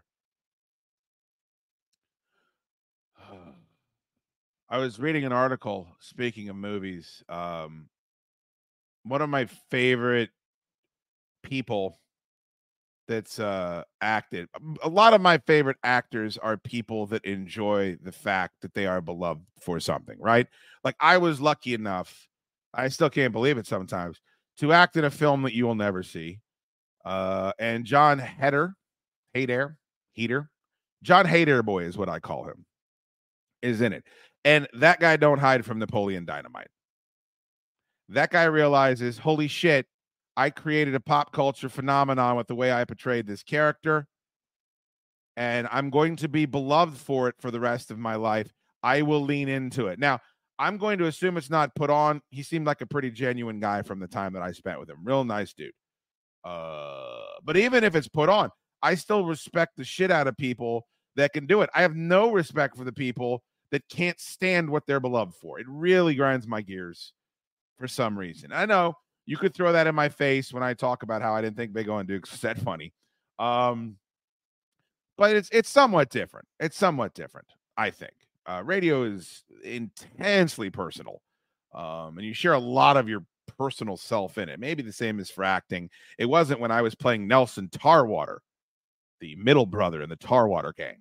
I was reading an article, speaking of movies. Um, one of my favorite people that's uh, acted, a lot of my favorite actors are people that enjoy the fact that they are beloved for something, right? Like I was lucky enough, I still can't believe it sometimes, to act in a film that you will never see. Uh, and John Heder, Hader, Heater, John Hader boy is what I call him, is in it. And that guy don't hide from Napoleon Dynamite. That guy realizes, holy shit, I created a pop culture phenomenon with the way I portrayed this character. And I'm going to be beloved for it for the rest of my life. I will lean into it. Now, I'm going to assume it's not put on. He seemed like a pretty genuine guy from the time that I spent with him. Real nice dude. Uh, but even if it's put on, I still respect the shit out of people that can do it. I have no respect for the people that can't stand what they're beloved for. It really grinds my gears for some reason. I know you could throw that in my face when I talk about how I didn't think Big O and Dukes was that funny. Um, but it's it's somewhat different. It's somewhat different, I think. Uh, radio is intensely personal. Um, and you share a lot of your personal self in it. Maybe the same as for acting. It wasn't when I was playing Nelson Tarwater, the middle brother in the Tarwater gang.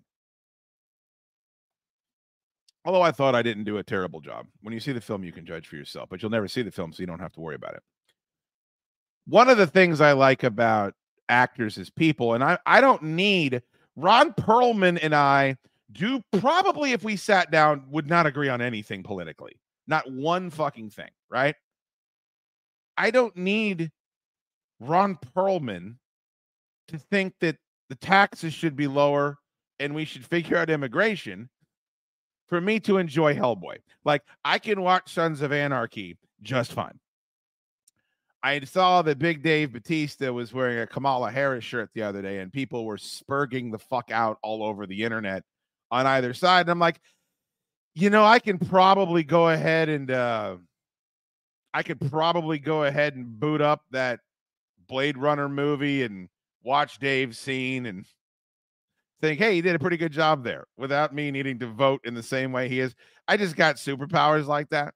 Although I thought I didn't do a terrible job. When you see the film, you can judge for yourself, but you'll never see the film, so you don't have to worry about it. One of the things I like about actors as people, and I, I don't need Ron Perlman and I do probably, if we sat down, would not agree on anything politically. Not one fucking thing, right? I don't need Ron Perlman to think that the taxes should be lower and we should figure out immigration for me to enjoy Hellboy. Like, I can watch Sons of Anarchy just fine. I saw that Big Dave Bautista was wearing a Kamala Harris shirt the other day, and people were spurging the fuck out all over the internet on either side. And I'm like, you know, I can probably go ahead and uh, I could probably go ahead and boot up that Blade Runner movie and watch Dave's scene and think, hey, he did a pretty good job there without me needing to vote in the same way he is. I just got superpowers like that.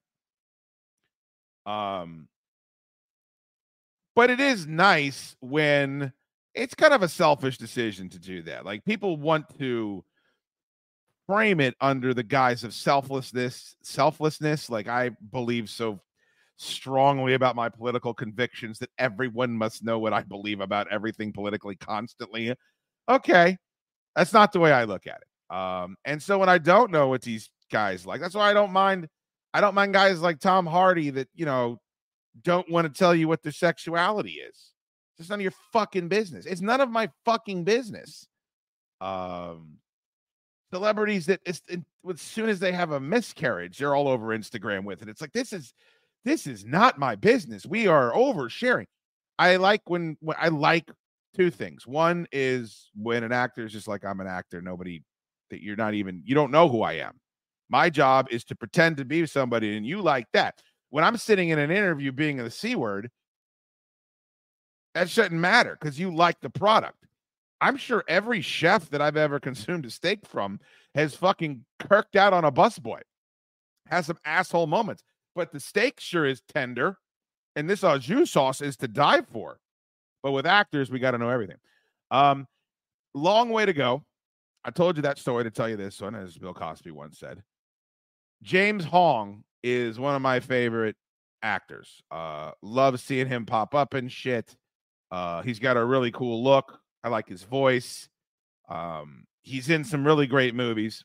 Um, but it is nice when it's kind of a selfish decision to do that. Like, people want to frame it under the guise of selflessness, selflessness. Like, I believe so strongly about my political convictions that everyone must know what I believe about everything politically constantly. Okay. That's not the way I look at it. Um, and so when I don't know what these guys like, that's why I don't mind. I don't mind guys like Tom Hardy that, you know, don't want to tell you what their sexuality is. It's just none of your fucking business. It's none of my fucking business. Um, celebrities that as soon as they have a miscarriage, they're all over Instagram with it. It's like, this is, this is not my business. We are oversharing. I like when, when I like two things. One is when an actor is just like, I'm an actor. Nobody, that you're not even, you don't know who I am. My job is to pretend to be somebody, and you like that. When I'm sitting in an interview being the C word, that shouldn't matter because you like the product. I'm sure every chef that I've ever consumed a steak from has fucking kirked out on a busboy, has some asshole moments, but the steak sure is tender, and this au jus sauce is to die for. But with actors, we got to know everything. Um, long way to go. I told you that story to tell you this one, as Bill Cosby once said. James Hong is one of my favorite actors. Uh, love seeing him pop up and shit. Uh, he's got a really cool look. I like his voice. Um, he's in some really great movies.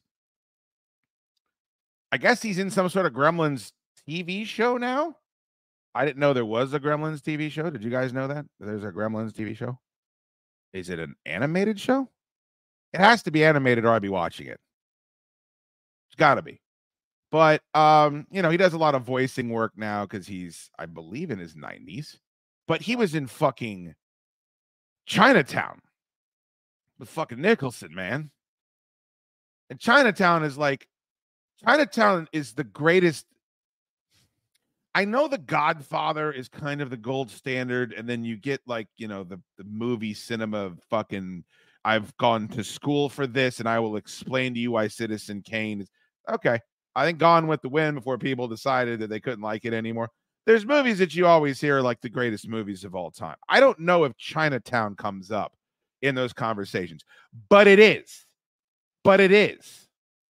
I guess he's in some sort of Gremlins T V show now. I didn't know there was a Gremlins T V show. Did you guys know that? There's a Gremlins T V show? Is it an animated show? It has to be animated or I'd be watching it. It's got to be. But, um, you know, he does a lot of voicing work now because he's, I believe, in his nineties. But he was in fucking Chinatown with fucking Nicholson, man. And Chinatown is like, Chinatown is the greatest. I know The Godfather is kind of the gold standard, and then you get like, you know, the, the movie cinema fucking, I've gone to school for this, and I will explain to you why Citizen Kane is okay. I think Gone with the Wind before people decided that they couldn't like it anymore. There's movies that you always hear like the greatest movies of all time. I don't know if Chinatown comes up in those conversations, but it is. But it is.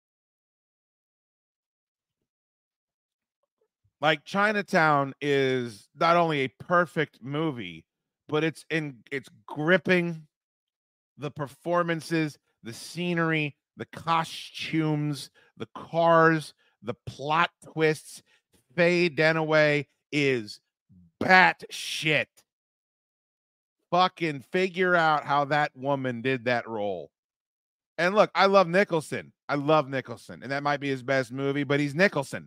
Like, Chinatown is not only a perfect movie, but it's in it's gripping. The performances, the scenery, the costumes, the cars, the plot twists. Faye Dunaway is bat shit. Fucking figure out how that woman did that role. And look, I love Nicholson. I love Nicholson. And that might be his best movie, but he's Nicholson.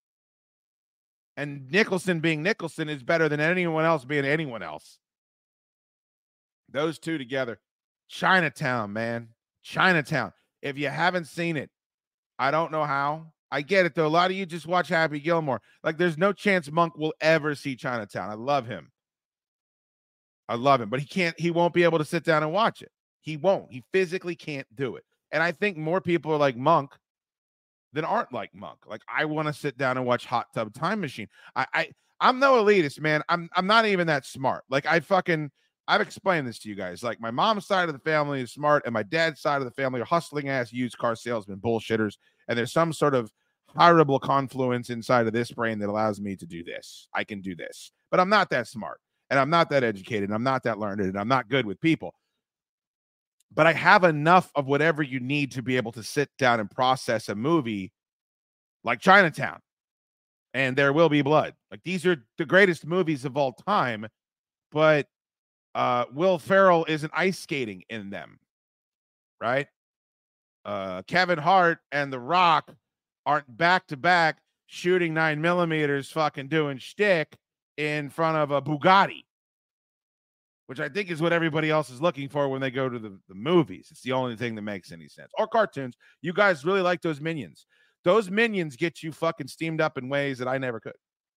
And Nicholson being Nicholson is better than anyone else being anyone else. Those two together. Chinatown, man. Chinatown. If you haven't seen it, I don't know how. I get it, though. A lot of you just watch Happy Gilmore. Like, there's no chance Monk will ever see Chinatown. I love him. I love him. But he can't, he won't be able to sit down and watch it. He won't. He physically can't do it. And I think more people are like Monk than aren't like Monk. Like, I want to sit down and watch Hot Tub Time Machine. I, I, I'm no elitist, man. I'm, I'm not even that smart. Like, I fucking, I've explained this to you guys. Like, my mom's side of the family is smart, and my dad's side of the family are hustling ass used car salesmen, bullshitters. And there's some sort of horrible confluence inside of this brain that allows me to do this. I can do this, but I'm not that smart, and I'm not that educated, and I'm not that learned, and I'm not good with people. but I have enough of whatever you need to be able to sit down and process a movie like Chinatown and There Will Be Blood. Like, these are the greatest movies of all time, but uh, Will Ferrell isn't ice skating in them, right? Uh, Kevin Hart and The Rock aren't back-to-back shooting nine millimeters fucking doing shtick in front of a Bugatti, which I think is what everybody else is looking for when they go to the, the movies. It's the only thing that makes any sense. Or cartoons. You guys really like those Minions. Those Minions get you fucking steamed up in ways that I never could.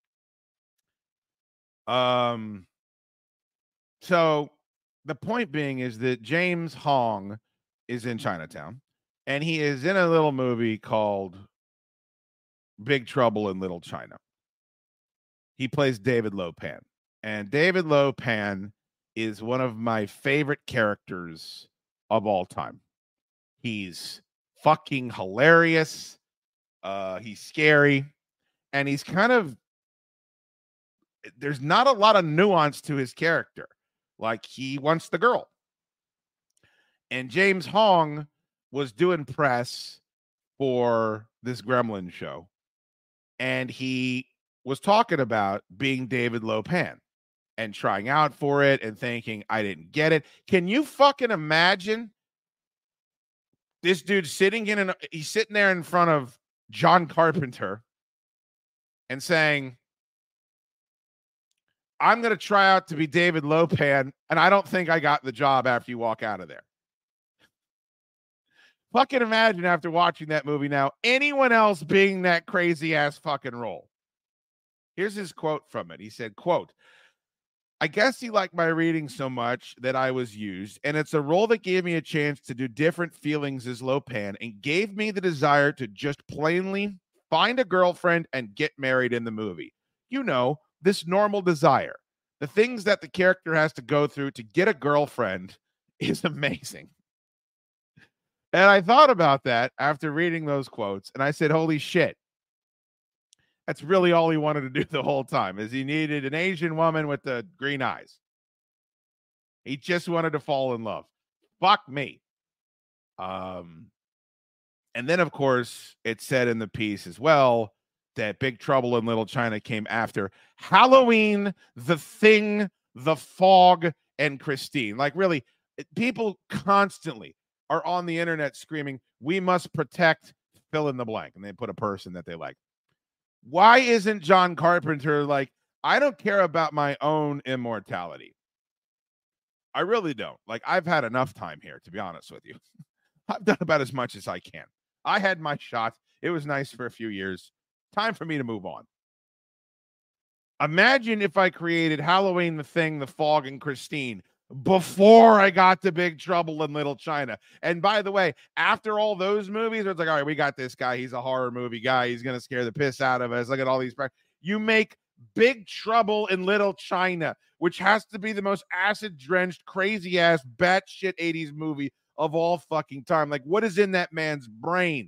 Um, so the point being is that James Hong is in Chinatown, and he is in a little movie called Big Trouble in Little China. He plays David Lo Pan, and David Lo Pan is one of my favorite characters of all time. He's fucking hilarious. Uh, he's scary, and he's kind of, there's not a lot of nuance to his character. Like, he wants the girl. And James Hong was doing press for this Gremlin show, and he was talking about being David Lo Pan and trying out for it and thinking, I didn't get it. Can you fucking imagine this dude sitting in an, he's sitting there in front of John Carpenter and saying, I'm going to try out to be David Lo Pan, and I don't think I got the job after you walk out of there. Fucking imagine after watching that movie now, anyone else being that crazy ass fucking role. Here's his quote from it. He said, quote, I guess he liked my reading so much that I was used, and it's a role that gave me a chance to do different feelings as Lo Pan and gave me the desire to just plainly find a girlfriend and get married in the movie. You know, this normal desire. The things that the character has to go through to get a girlfriend is amazing. And I thought about that after reading those quotes, and I said, holy shit. That's really all he wanted to do the whole time, is he needed an Asian woman with the green eyes. He just wanted to fall in love. Fuck me. Um, and then, of course, it said in the piece as well that Big Trouble in Little China came after Halloween, The Thing, The Fog, and Christine. Like, really, people constantly are on the internet screaming, we must protect fill in the blank. And they put a person that they like. Why isn't John Carpenter like, I don't care about my own immortality. I really don't. Like, I've had enough time here, to be honest with you. I've done about as much as I can. I had my shot. It was nice for a few years. Time for me to move on. Imagine if I created Halloween, The Thing, The Fog, and Christine before I got to Big Trouble in Little China. And by the way, after all those movies, it's like, all right, we got this guy. He's a horror movie guy. He's going to scare the piss out of us. Look at all these. You make Big Trouble in Little China, which has to be the most acid-drenched, crazy-ass, batshit eighties movie of all fucking time. Like, what is in that man's brain?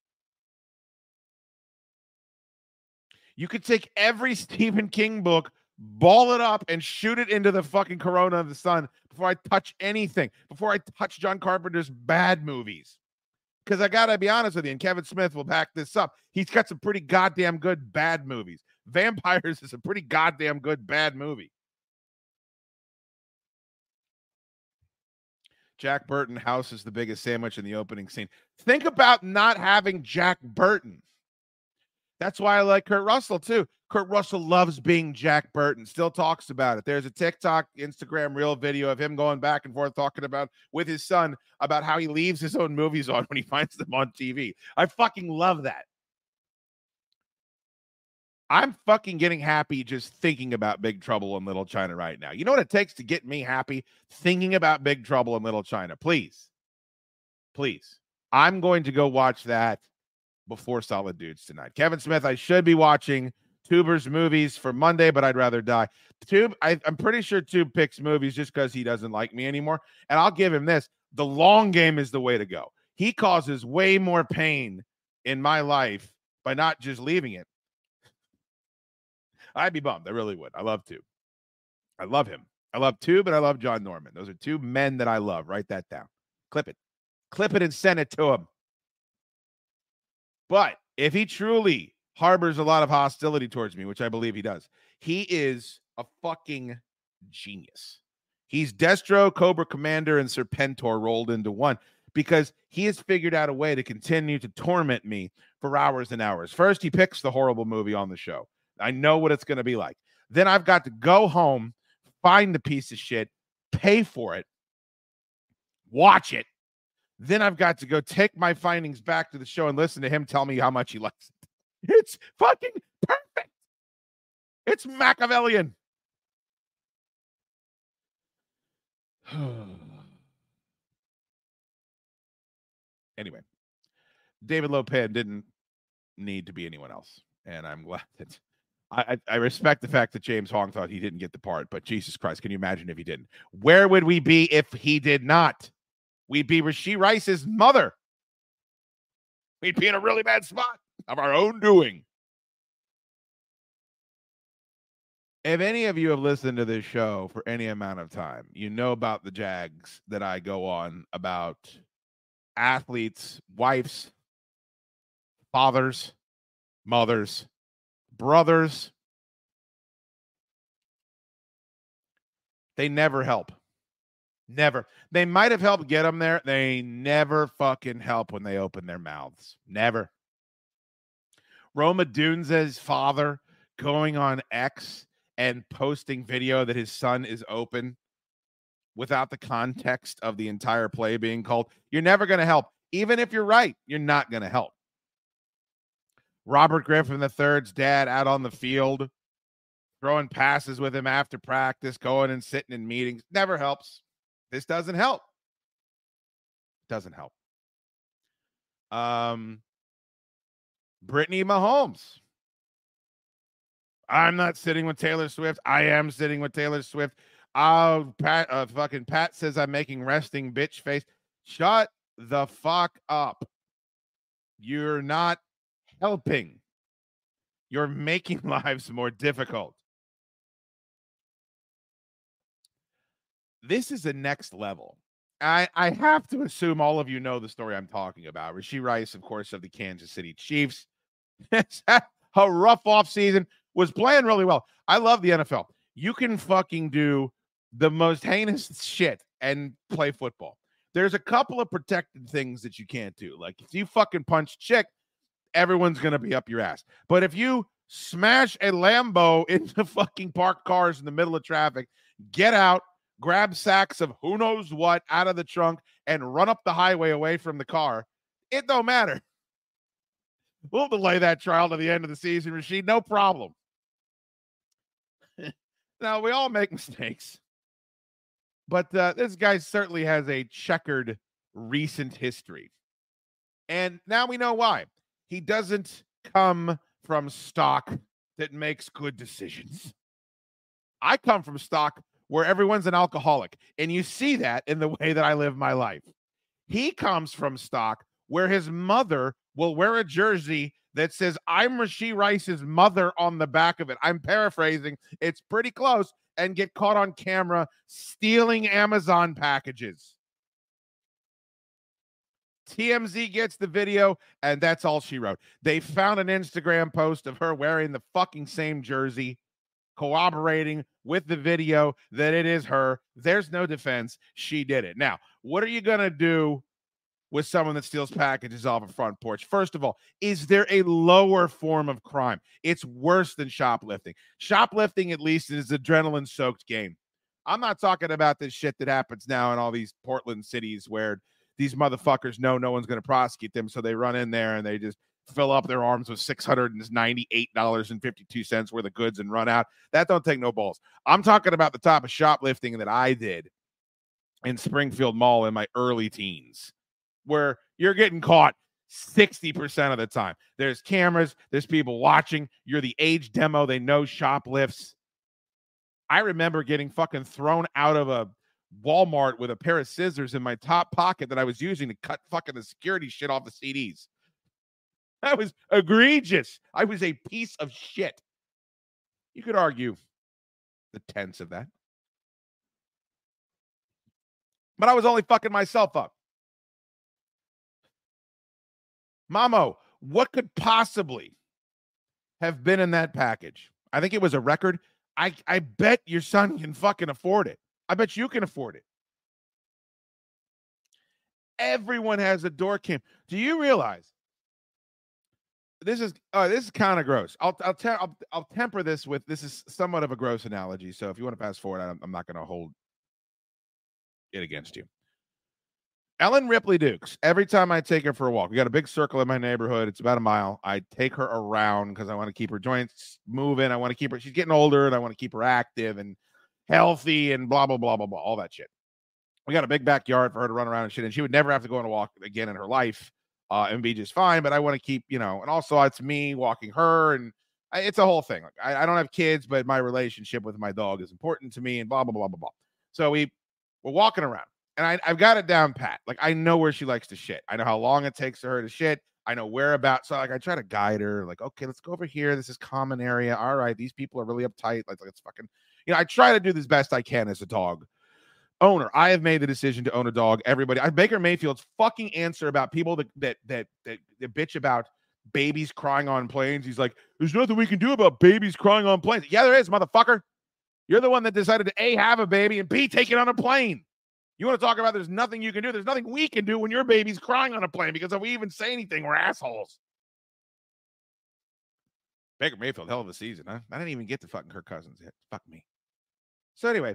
You could take every Stephen King book, ball it up, and shoot it into the fucking corona of the sun before I touch anything, before I touch John Carpenter's bad movies. Because I got to be honest with you, and Kevin Smith will back this up. He's got some pretty goddamn good bad movies. Vampires is a pretty goddamn good bad movie. Jack Burton house is the biggest sandwich in the opening scene. Think about not having Jack Burton. That's why I like Kurt Russell, too. Kurt Russell loves being Jack Burton, still talks about it. There's a TikTok, Instagram reel video of him going back and forth talking about with his son about how he leaves his own movies on when he finds them on T V. I fucking love that. I'm fucking getting happy just thinking about Big Trouble in Little China right now. You know what it takes to get me happy? Thinking about Big Trouble in Little China. Please. Please. I'm going to go watch that before Solid Dudes tonight. Kevin Smith, I should be watching Tuber's movies for Monday, but I'd rather die. Tube, I, I'm pretty sure Tube picks movies just because he doesn't like me anymore. And I'll give him this. The long game is the way to go. He causes way more pain in my life by not just leaving it. I'd be bummed. I really would. I love Tube. I love him. I love Tube, and I love John Norman. Those are two men that I love. Write that down. Clip it. Clip it and send it to him. But if he truly harbors a lot of hostility towards me, which I believe he does, he is a fucking genius. He's Destro, Cobra Commander, and Serpentor rolled into one because he has figured out a way to continue to torment me for hours and hours. First, he picks the horrible movie on the show. I know what it's going to be like. Then I've got to go home, find the piece of shit, pay for it, watch it. Then I've got to go take my findings back to the show and listen to him tell me how much he likes it. It's fucking perfect. It's Machiavellian. Anyway, David Lopan didn't need to be anyone else, and I'm glad that I, I respect the fact that James Hong thought he didn't get the part, but Jesus Christ, can you imagine if he didn't? Where would we be if he did not? We'd be Rashee Rice's mother. We'd be in a really bad spot of our own doing. If any of you have listened to this show for any amount of time, you know about the Jags that I go on about athletes, wives, fathers, mothers, brothers. They never help. Never. They might have helped get them there. They never fucking help when they open their mouths. Never. Roma Dunze's father going on X and posting video that his son is open without the context of the entire play being called. You're never going to help. Even if you're right, you're not going to help. Robert Griffin the third's dad out on the field, throwing passes with him after practice, going and sitting in meetings. Never helps. This doesn't help. Doesn't help. Um, Brittany Mahomes. I'm not sitting with Taylor Swift. I am sitting with Taylor Swift. Oh, Pat, uh, fucking Pat says I'm making resting bitch face. Shut the fuck up. You're not helping. You're making lives more difficult. This is the next level. I, I have to assume all of you know the story I'm talking about. Rashee Rice, of course, of the Kansas City Chiefs. A rough offseason. Was playing really well. I love the N F L. You can fucking do the most heinous shit and play football. There's a couple of protected things that you can't do. Like if you fucking punch chick, everyone's going to be up your ass. But if you smash a Lambo into fucking parked cars in the middle of traffic, get out, grab sacks of who knows what out of the trunk, and run up the highway away from the car, it don't matter. We'll delay that trial to the end of the season, Rashee. No problem. Now, we all make mistakes. But uh, this guy certainly has a checkered recent history. And now we know why. He doesn't come from stock that makes good decisions. I come from stock where everyone's an alcoholic. And you see that in the way that I live my life. He comes from stock where his mother will wear a jersey that says, I'm Rashee Rice's mother on the back of it. I'm paraphrasing. It's pretty close. And get caught on camera stealing Amazon packages. T M Z gets the video, and that's all she wrote. They found an Instagram post of her wearing the fucking same jersey, corroborating with the video that it is her. There's no defense. She did it. Now, what are you going to do with someone that steals packages off a front porch? First of all, is there a lower form of crime? It's worse than shoplifting. Shoplifting, at least, is an adrenaline-soaked game. I'm not talking about this shit that happens now in all these Portland cities where these motherfuckers know no one's going to prosecute them, so they run in there and they just fill up their arms with six hundred ninety-eight dollars and fifty-two cents worth of goods and run out. That don't take no balls. I'm talking about the type of shoplifting that I did in Springfield Mall in my early teens, where you're getting caught sixty percent of the time. There's cameras, there's people watching, you're the age demo, they know shoplifts. I remember getting fucking thrown out of a Walmart with a pair of scissors in my top pocket that I was using to cut fucking the security shit off the C Ds. That was egregious. I was a piece of shit. You could argue the tense of that. But I was only fucking myself up. Mamo, what could possibly have been in that package? I think it was a record. I, I bet your son can fucking afford it. I bet you can afford it. Everyone has a door cam. Do you realize this is uh, this is kind of gross? I'll I'll, te- I'll I'll temper this with this is somewhat of a gross analogy. So if you want to fast forward, I'm, I'm not going to hold it against you. Ellen Ripley Dukes. Every time I take her for a walk, we got a big circle in my neighborhood. It's about a mile. I take her around because I want to keep her joints moving. I want to keep her. She's getting older, and I want to keep her active and healthy and blah blah blah blah blah. All that shit. We got a big backyard for her to run around and shit, and she would never have to go on a walk again in her life uh, and be just fine. But I want to keep, you know, and also it's me walking her, and I, it's a whole thing. Like I, I don't have kids, but my relationship with my dog is important to me, and blah blah blah blah blah. So we we're walking around, and I, I've got it down pat. Like I know where she likes to shit. I know how long it takes for her to shit. I know whereabouts. So like I try to guide her. Like, okay, let's go over here. This is common area. All right, these people are really uptight. Like, let's fucking, you know, I try to do this best I can as a dog owner. I have made the decision to own a dog. Everybody, I Baker Mayfield's fucking answer about people that that that that, that bitch about babies crying on planes. He's like, there's nothing we can do about babies crying on planes. Yeah, there is, motherfucker. You're the one that decided to A, have a baby, and B, take it on a plane. You want to talk about there's nothing you can do? There's nothing we can do when your baby's crying on a plane, because if we even say anything, we're assholes. Baker Mayfield, hell of a season, huh? I didn't even get to fucking Kirk Cousins yet. Fuck me. So anyway,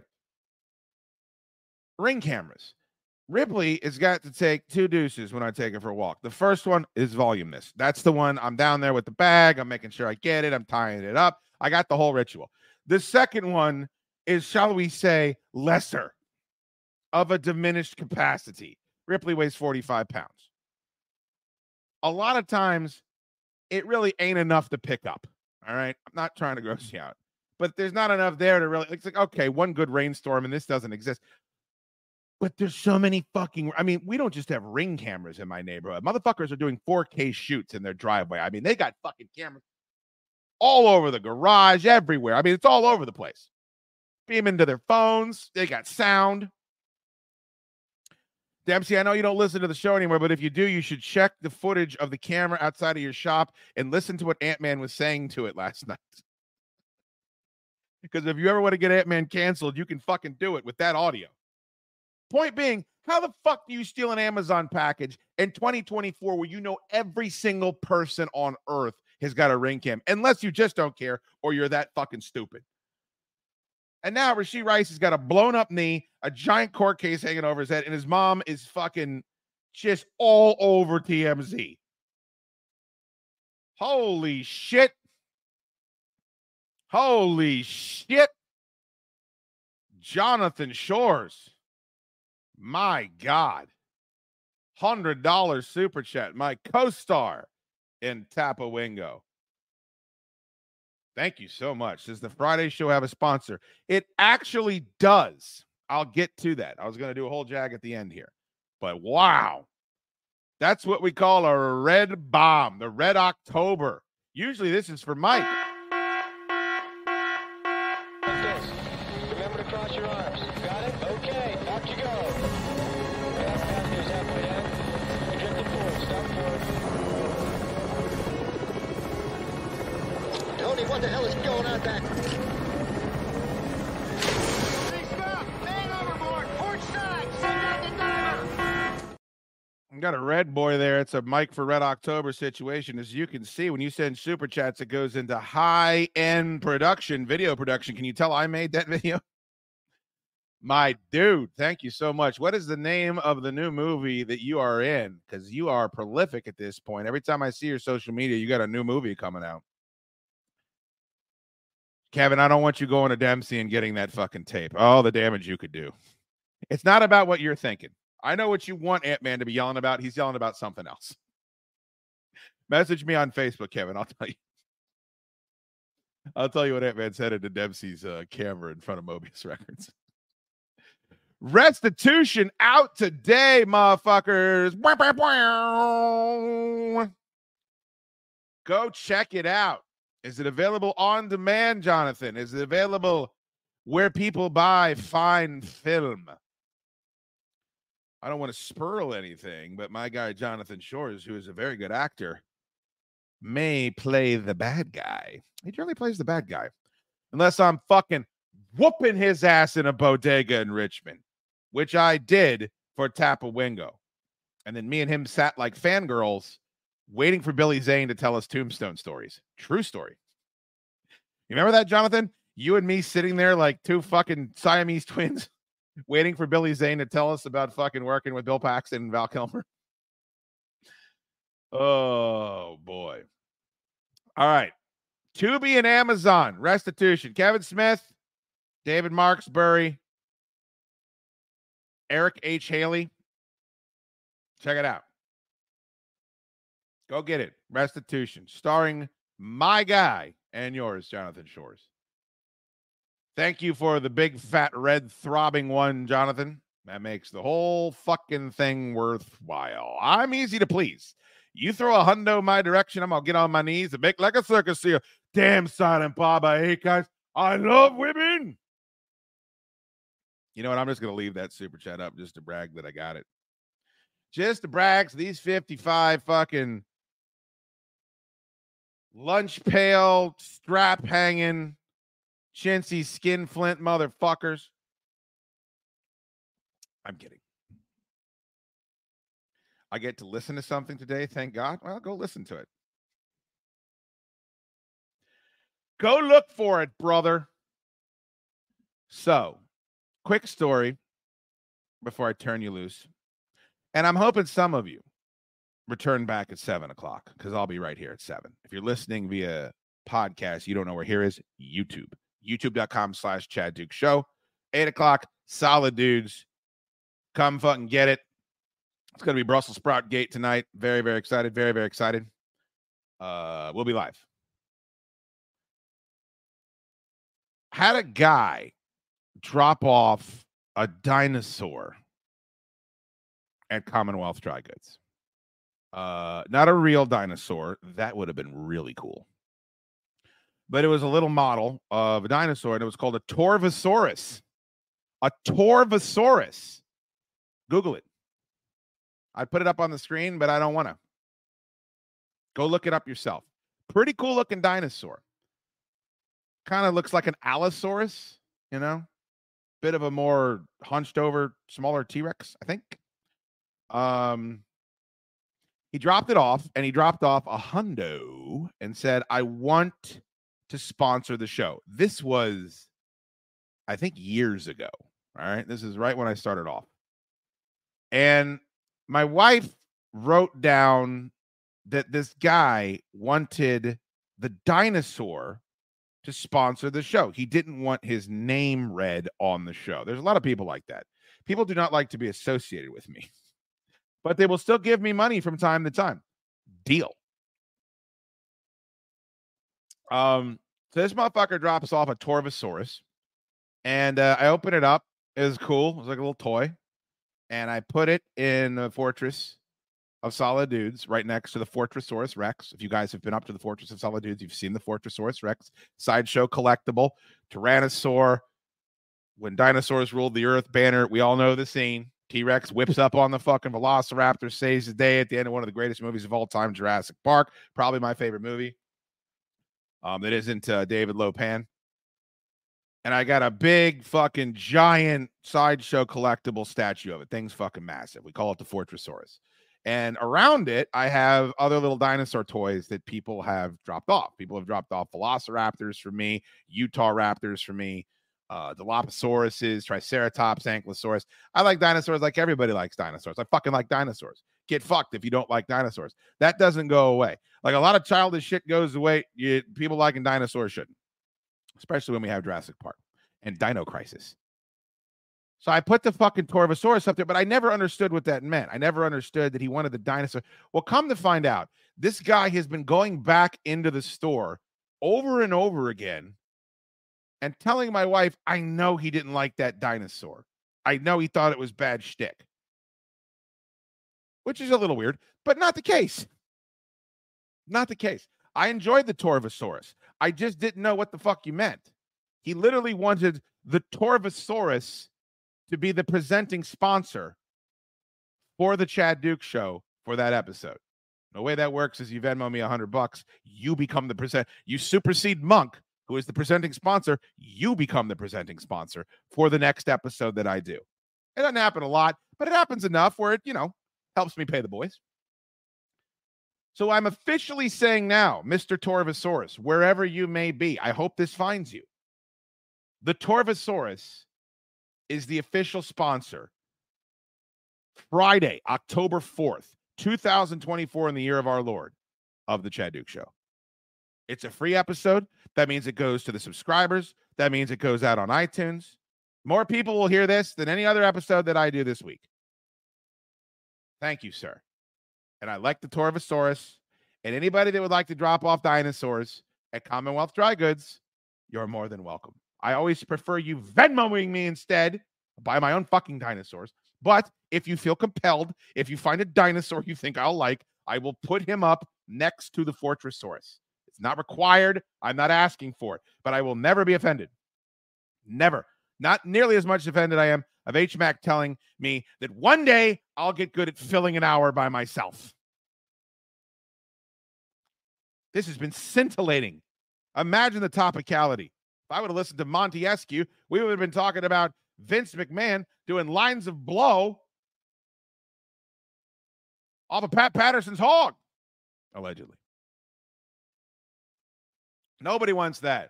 ring cameras. Ripley has got to take two deuces when I take her for a walk. The first one is voluminous. That's the one. I'm down there with the bag. I'm making sure I get it. I'm tying it up. I got the whole ritual. The second one is, shall we say, lesser, of a diminished capacity. Ripley weighs forty-five pounds. A lot of times, it really ain't enough to pick up. All right? I'm not trying to gross you out. But there's not enough there to really, it's like, okay, one good rainstorm and this doesn't exist. But there's so many fucking, I mean, we don't just have ring cameras in my neighborhood. Motherfuckers are doing four K shoots in their driveway. I mean, they got fucking cameras all over the garage, everywhere. I mean, it's all over the place. Beam into their phones. They got sound. Dempsey, I know you don't listen to the show anymore, but if you do, you should check the footage of the camera outside of your shop and listen to what Ant-Man was saying to it last night. Because if you ever want to get Ant-Man canceled, you can fucking do it with that audio. Point being, how the fuck do you steal an Amazon package in twenty twenty-four where you know every single person on earth has got a ring cam? Unless you just don't care or you're that fucking stupid. And now Rashee Rice has got a blown up knee, a giant court case hanging over his head, and his mom is fucking just all over T M Z. Holy shit. Holy shit. Jonathan Shores. My God. one hundred dollars super chat. My co-star in Tapawingo. Thank you so much. Does the Friday show have a sponsor? It actually does. I'll get to that. I was going to do a whole jag at the end here. But wow. That's what we call a red bomb, the Red October. Usually this is for Mike. Remember to cross your arms. Got it? Okay. Out you go. Passengers halfway down. You're drifting forward. Stop forward. Tony, what the hell is going on back? Hey, stop! Man overboard! Port side! Send out the diver! I got a red boy there. It's a Mike for Red October situation. As you can see, when you send super chats, it goes into high-end production, video production. Can you tell I made that video? My dude, thank you so much. What is the name of the new movie that you are in? Because you are prolific at this point. Every time I see your social media, you got a new movie coming out. Kevin, I don't want you going to Dempsey and getting that fucking tape. Oh, the damage you could do. It's not about what you're thinking. I know what you want Ant-Man to be yelling about. He's yelling about something else. Message me on Facebook, Kevin. I'll tell you. I'll tell you what Ant-Man said into Dempsey's uh, camera in front of Mobius Records. Restitution out today, motherfuckers. Go check it out. Is it available on demand, Jonathan? Is it available where people buy fine film? I don't want to spurl anything, but my guy Jonathan Shores, who is a very good actor, may play the bad guy. He generally plays the bad guy. Unless I'm fucking whooping his ass in a bodega in Richmond, which I did for Tapawingo. And then me and him sat like fangirls waiting for Billy Zane to tell us Tombstone stories. True story. You remember that, Jonathan? You and me sitting there like two fucking Siamese twins waiting for Billy Zane to tell us about fucking working with Bill Paxton and Val Kilmer. Oh, boy. All right. Tubi and Amazon. Restitution. Kevin Smith, David Marksbury, Eric H. Haley. Check it out. Go get it. Restitution. Starring my guy and yours, Jonathan Shores. Thank you for the big, fat, red, throbbing one, Jonathan. That makes the whole fucking thing worthwhile. I'm easy to please. You throw a hundo my direction, I'm going to get on my knees and make like a circus seal. Damn, Silent Bob, I hate guys. I love women. You know what? I'm just going to leave that super chat up just to brag that I got it. Just to brag. So these fifty-five fucking lunch pail, strap hanging, chintzy skin flint motherfuckers. I'm kidding. I get to listen to something today, thank God. Well, go listen to it. Go look for it, brother. So, quick story before I turn you loose. And I'm hoping some of you return back at seven o'clock because I'll be right here at seven. If you're listening via podcast, you don't know where here is, YouTube. YouTube.com slash Chad Duke Show. eight o'clock, solid dudes. Come fucking get it. It's going to be Brussels Sprout Gate tonight. Very, very excited. Very, very excited. Uh, we'll be live. Had a guy drop off a dinosaur at Commonwealth Dry Goods. Uh, not a real dinosaur. That would have been really cool. But it was a little model of a dinosaur, and it was called a Torvosaurus. A Torvosaurus. Google it. I'd put it up on the screen, but I don't want to. Go look it up yourself. Pretty cool looking dinosaur. Kind of looks like an Allosaurus, you know? Bit of a more hunched over, smaller T-Rex, I think. Um, he dropped it off, and he dropped off a hundo and said, I want to sponsor the show. This was, I think, years ago. All right. This is right when I started off. And my wife wrote down that this guy wanted the dinosaur to sponsor the show. He didn't want his name read on the show. There's a lot of people like that. People do not like to be associated with me, but they will still give me money from time to time. Deal. Um, so this motherfucker drops off a Torvosaurus, and uh, I open it up. It was cool. It was like a little toy. And I put it in the Fortress of Solid Dudes right next to the Fortressaurus Rex. If you guys have been up to the Fortress of Solid Dudes, you've seen the Fortressaurus Rex. Sideshow collectible. Tyrannosaur. When dinosaurs ruled the earth banner. We all know the scene. T-Rex whips up on the fucking Velociraptor, saves the day at the end of one of the greatest movies of all time, Jurassic Park. Probably my favorite movie. Um, that isn't uh, David Lopan. And I got a big fucking giant Sideshow collectible statue of it. Thing's fucking massive. We call it the Fortressaurus. And around it, I have other little dinosaur toys that people have dropped off. People have dropped off Velociraptors for me, Utah Raptors for me, uh, Dilophosaurus, Triceratops, Ankylosaurus. I like dinosaurs like everybody likes dinosaurs. I fucking like dinosaurs. Get fucked if you don't like dinosaurs. That doesn't go away. Like a lot of childish shit goes away. You, people liking dinosaurs shouldn't. Especially when we have Jurassic Park and Dino Crisis. So I put the fucking Torvosaurus up there, but I never understood what that meant. I never understood that he wanted the dinosaur. Well, come to find out, this guy has been going back into the store over and over again and telling my wife, I know he didn't like that dinosaur. I know he thought it was bad shtick. Which is a little weird, but not the case. Not the case. I enjoyed the Torvosaurus. I just didn't know what the fuck you meant. He literally wanted the Torvosaurus to be the presenting sponsor for the Chad Duke Show for that episode. The way that works is you Venmo me a hundred bucks. You become the present. You supersede Monk, who is the presenting sponsor. You become the presenting sponsor for the next episode that I do. It doesn't happen a lot, but it happens enough where it, you know, helps me pay the boys. So I'm officially saying now, Mister Torvosaurus, wherever you may be, I hope this finds you. The Torvosaurus is the official sponsor. Friday, October fourth, two thousand twenty-four, in the year of our Lord, of the Chad Duke Show. It's a free episode. That means it goes to the subscribers. That means it goes out on iTunes. More people will hear this than any other episode that I do this week. Thank you, sir. And I like the Torvosaurus. And anybody that would like to drop off dinosaurs at Commonwealth Dry Goods, you're more than welcome. I always prefer you Venmoing me instead. Buy my own fucking dinosaurs. But if you feel compelled, if you find a dinosaur you think I'll like, I will put him up next to the Fortressaurus. It's not required. I'm not asking for it. But I will never be offended. Never. Not nearly as much offended I am of H Mac telling me that one day I'll get good at filling an hour by myself. This has been scintillating. Imagine the topicality. If I would have listened to Monty Eskew, we would have been talking about Vince McMahon doing lines of blow off of Pat Patterson's hog, allegedly. Nobody wants that.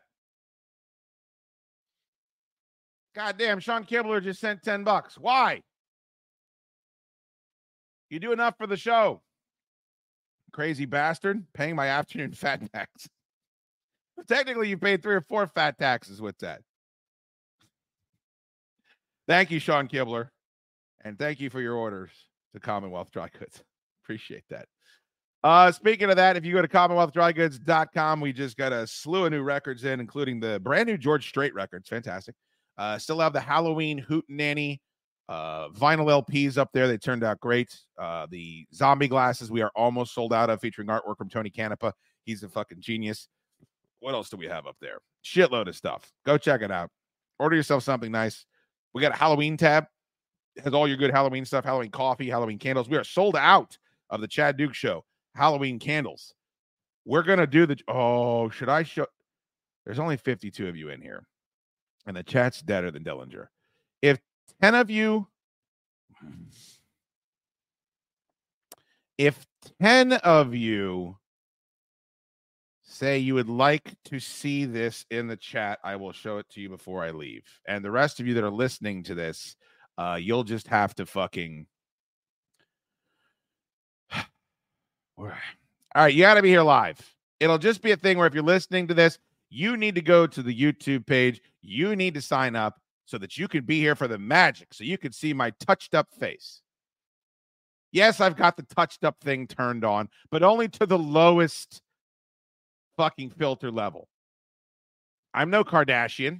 Goddamn, Sean Kibler just sent ten bucks. Why? You do enough for the show. Crazy bastard, paying my afternoon fat tax. Technically, you paid three or four fat taxes with that. Thank you, Sean Kibler. And thank you for your orders to Commonwealth Dry Goods. Appreciate that. Uh, speaking of that, if you go to commonwealth dry goods dot com, we just got a slew of new records in, including the brand new George Strait records. Fantastic. Uh, still have the Halloween Hootenanny uh, vinyl L Ps up there. They turned out great. Uh, the zombie glasses we are almost sold out of, featuring artwork from Tony Canepa. He's a fucking genius. What else do we have up there? Shitload of stuff. Go check it out. Order yourself something nice. We got a Halloween tab. It has all your good Halloween stuff, Halloween coffee, Halloween candles. We are sold out of the Chad Duke Show Halloween candles. We're going to do the... Oh, should I show... There's only fifty-two of you in here. And the chat's deader than Dillinger. If ten of you... If ten of you say you would like to see this in the chat, I will show it to you before I leave. And the rest of you that are listening to this, uh, you'll just have to fucking... All right, you got to be here live. It'll just be a thing where if you're listening to this, you need to go to the YouTube page. You need to sign up so that you can be here for the magic, so you can see my touched up face. Yes, I've got the touched up thing turned on, but only to the lowest fucking filter level. I'm no Kardashian,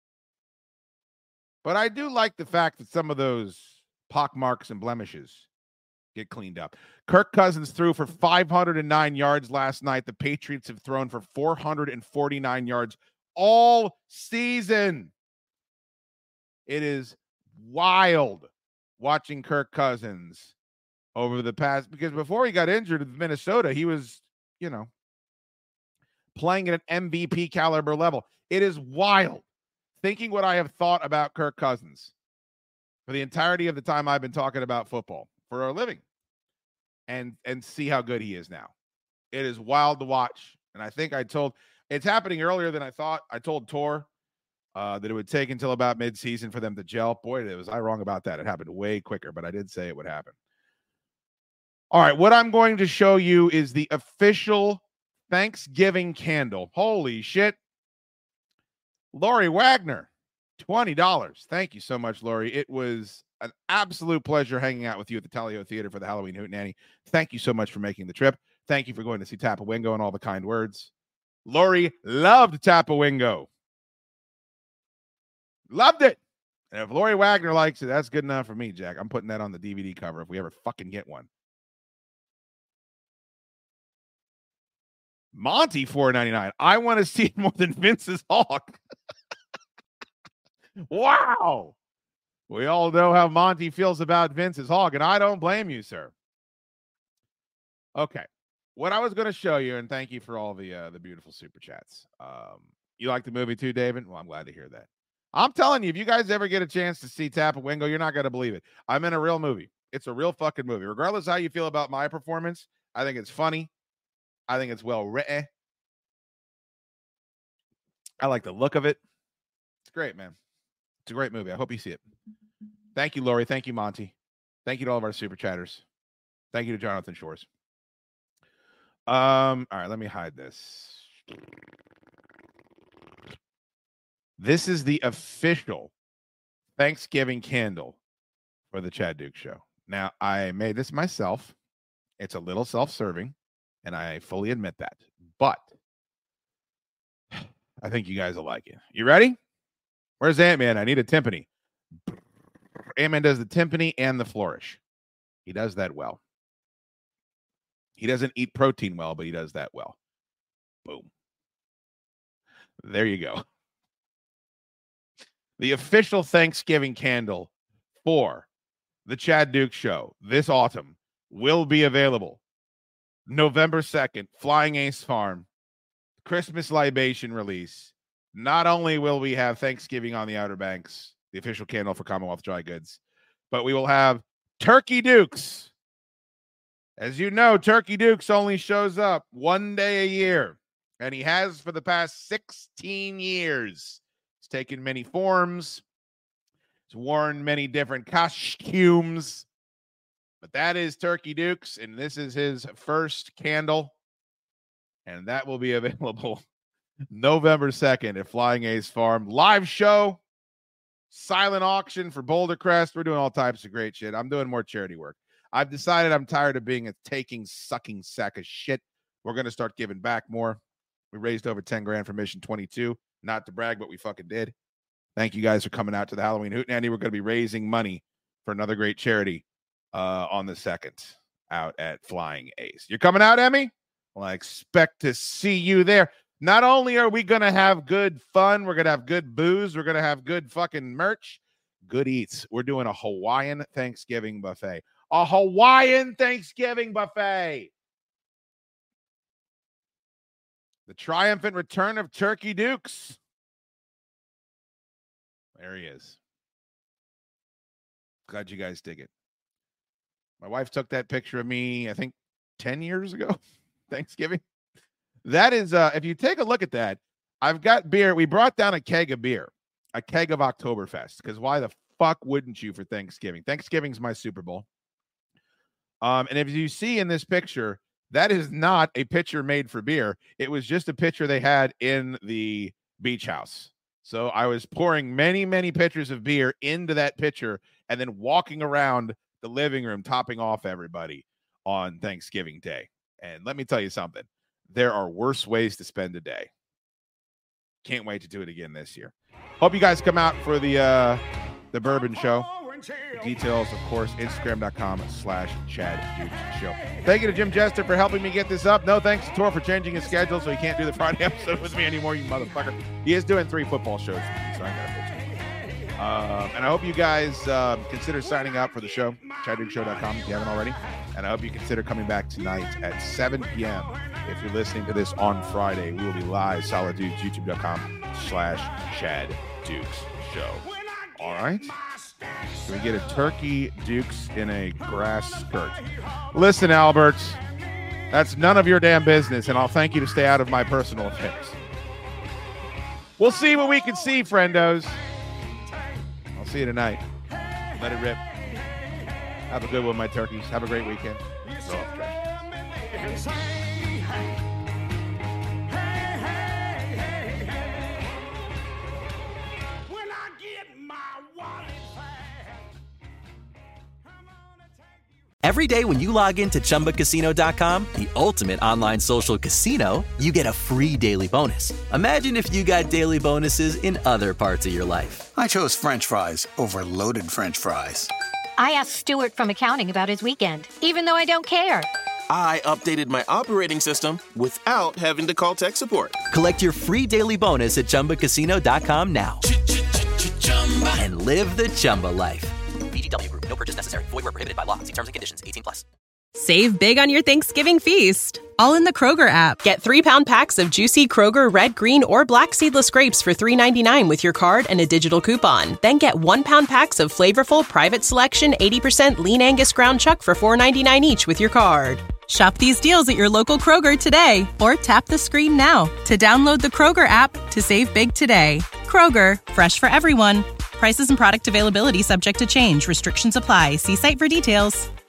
but I do like the fact that some of those pockmarks and blemishes get cleaned up. Kirk Cousins threw for five hundred nine yards last night. The Patriots have thrown for four hundred forty-nine yards all season. It is wild watching Kirk Cousins over the past, because before he got injured with Minnesota, he was, you know, playing at an M V P caliber level. It is wild thinking what I have thought about Kirk Cousins for the entirety of the time I've been talking about football for a living, and and see how good he is now. It is wild to watch. And I think I told, it's happening earlier than I thought. I told Tor uh, that it would take until about midseason for them to gel. Boy, was I wrong about that. It happened way quicker, but I did say it would happen. All right, what I'm going to show you is the official Thanksgiving candle. Holy shit. Lori Wagner, twenty dollars. Thank you so much, Lori. It was an absolute pleasure hanging out with you at the Talio Theater for the Halloween Hootenanny. Thank you so much for making the trip. Thank you for going to see Tapawingo and all the kind words. Lori loved Tapawingo. Loved it. And if Lori Wagner likes it, that's good enough for me, Jack. I'm putting that on the D V D cover if we ever fucking get one. Monty, four ninety-nine. I want to see it more than Vince's hawk. Wow. We all know how Monty feels about Vince's hog, and I don't blame you, sir. Okay. What I was going to show you, and thank you for all the uh, the beautiful super chats. Um, you like the movie too, David? Well, I'm glad to hear that. I'm telling you, if you guys ever get a chance to see Tappa Wingo, you're not going to believe it. I'm in a real movie. It's a real fucking movie. Regardless how you feel about my performance, I think it's funny. I think it's well written. I like the look of it. It's great, man. It's a great movie. I hope you see it. Thank you, Lori. Thank you, Monty. Thank you to all of our super chatters. Thank you to Jonathan Shores. Um, all right, let me hide this. This is the official Thanksgiving candle for the Chad Duke Show. Now, I made this myself. It's a little self-serving, and I fully admit that. But I think you guys will like it. You ready? Where's Ant-Man? I need a timpani. Ant-Man does the timpani and the flourish. He does that well. He doesn't eat protein well, but he does that well. Boom. There you go. The official Thanksgiving candle for the Chad Duke Show this autumn will be available November second, Flying Ace Farm, Christmas libation release. Not only will we have Thanksgiving on the Outer Banks, the official candle for Commonwealth Dry Goods, but we will have Turkey Dukes. As you know, Turkey Dukes only shows up one day a year, and he has for the past sixteen years. He's taken many forms. He's worn many different costumes. But that is Turkey Dukes, and this is his first candle. And that will be available November second at Flying Ace Farm. Live show, silent auction for Boulder Crest. We're doing all types of great shit. I'm doing more charity work. I've decided I'm tired of being a taking, sucking sack of shit. We're going to start giving back more. We raised over ten grand for Mission twenty-two. Not to brag, but we fucking did. Thank you guys for coming out to the Halloween Hootenanny. We're going to be raising money for another great charity uh, on the second out at Flying Ace. You're coming out, Emmy? Well, I expect to see you there. Not only are we going to have good fun, we're going to have good booze, we're going to have good fucking merch, good eats. We're doing a Hawaiian Thanksgiving buffet. A Hawaiian Thanksgiving buffet. The triumphant return of Turkey Dukes. There he is. Glad you guys dig it. My wife took that picture of me, I think, ten years ago, Thanksgiving. That is, uh, if you take a look at that, I've got beer. We brought down a keg of beer, a keg of Oktoberfest, because why the fuck wouldn't you for Thanksgiving? Thanksgiving's my Super Bowl. Um, and if you see in this picture, that is not a pitcher made for beer. It was just a pitcher they had in the beach house. So I was pouring many, many pitchers of beer into that pitcher and then walking around the living room, topping off everybody on Thanksgiving Day. And let me tell you something. There are worse ways to spend a day. Can't wait to do it again this year. Hope you guys come out for the uh, the bourbon show. The details, of course, Instagram.com slash Chad Dukes Show. Thank you to Jim Jester for helping me get this up. No thanks to Tor for changing his schedule so he can't do the Friday episode with me anymore, you motherfucker. He is doing three football shows with me, so I got to fix it. Um, and I hope you guys uh, consider signing up for the show, chad duke show dot com if you haven't already. And I hope you consider coming back tonight at seven p.m. If you're listening to this on Friday, we will be live, solid dudes, youtube.com slash Chad Dukes Show. All right? Can we get a Turkey Dukes in a grass skirt? Listen, Albert, that's none of your damn business, and I'll thank you to stay out of my personal affairs. We'll see what we can see, friendos. I'll see you tonight. Let it rip. Have a good one, my turkeys. Have a great weekend. Roll off trash. Every day when you log into Chumba Casino dot com, the ultimate online social casino, you get a free daily bonus. Imagine if you got daily bonuses in other parts of your life. I chose French fries over loaded French fries. I asked Stuart from accounting about his weekend, even though I don't care. I updated my operating system without having to call tech support. Collect your free daily bonus at Chumba Casino dot com now. and live the Chumba life. V G W Group. No purchase necessary. Void where prohibited by law. See terms and conditions. eighteen plus. Save big on your Thanksgiving feast, all in the Kroger app. Get three-pound packs of juicy Kroger red, green, or black seedless grapes for three ninety-nine with your card and a digital coupon. Then get one-pound packs of flavorful Private Selection eighty percent lean Angus ground chuck for four ninety-nine each with your card. Shop these deals at your local Kroger today, or tap the screen now to download the Kroger app to save big today. Kroger, fresh for everyone. Prices and product availability subject to change. Restrictions apply. See site for details.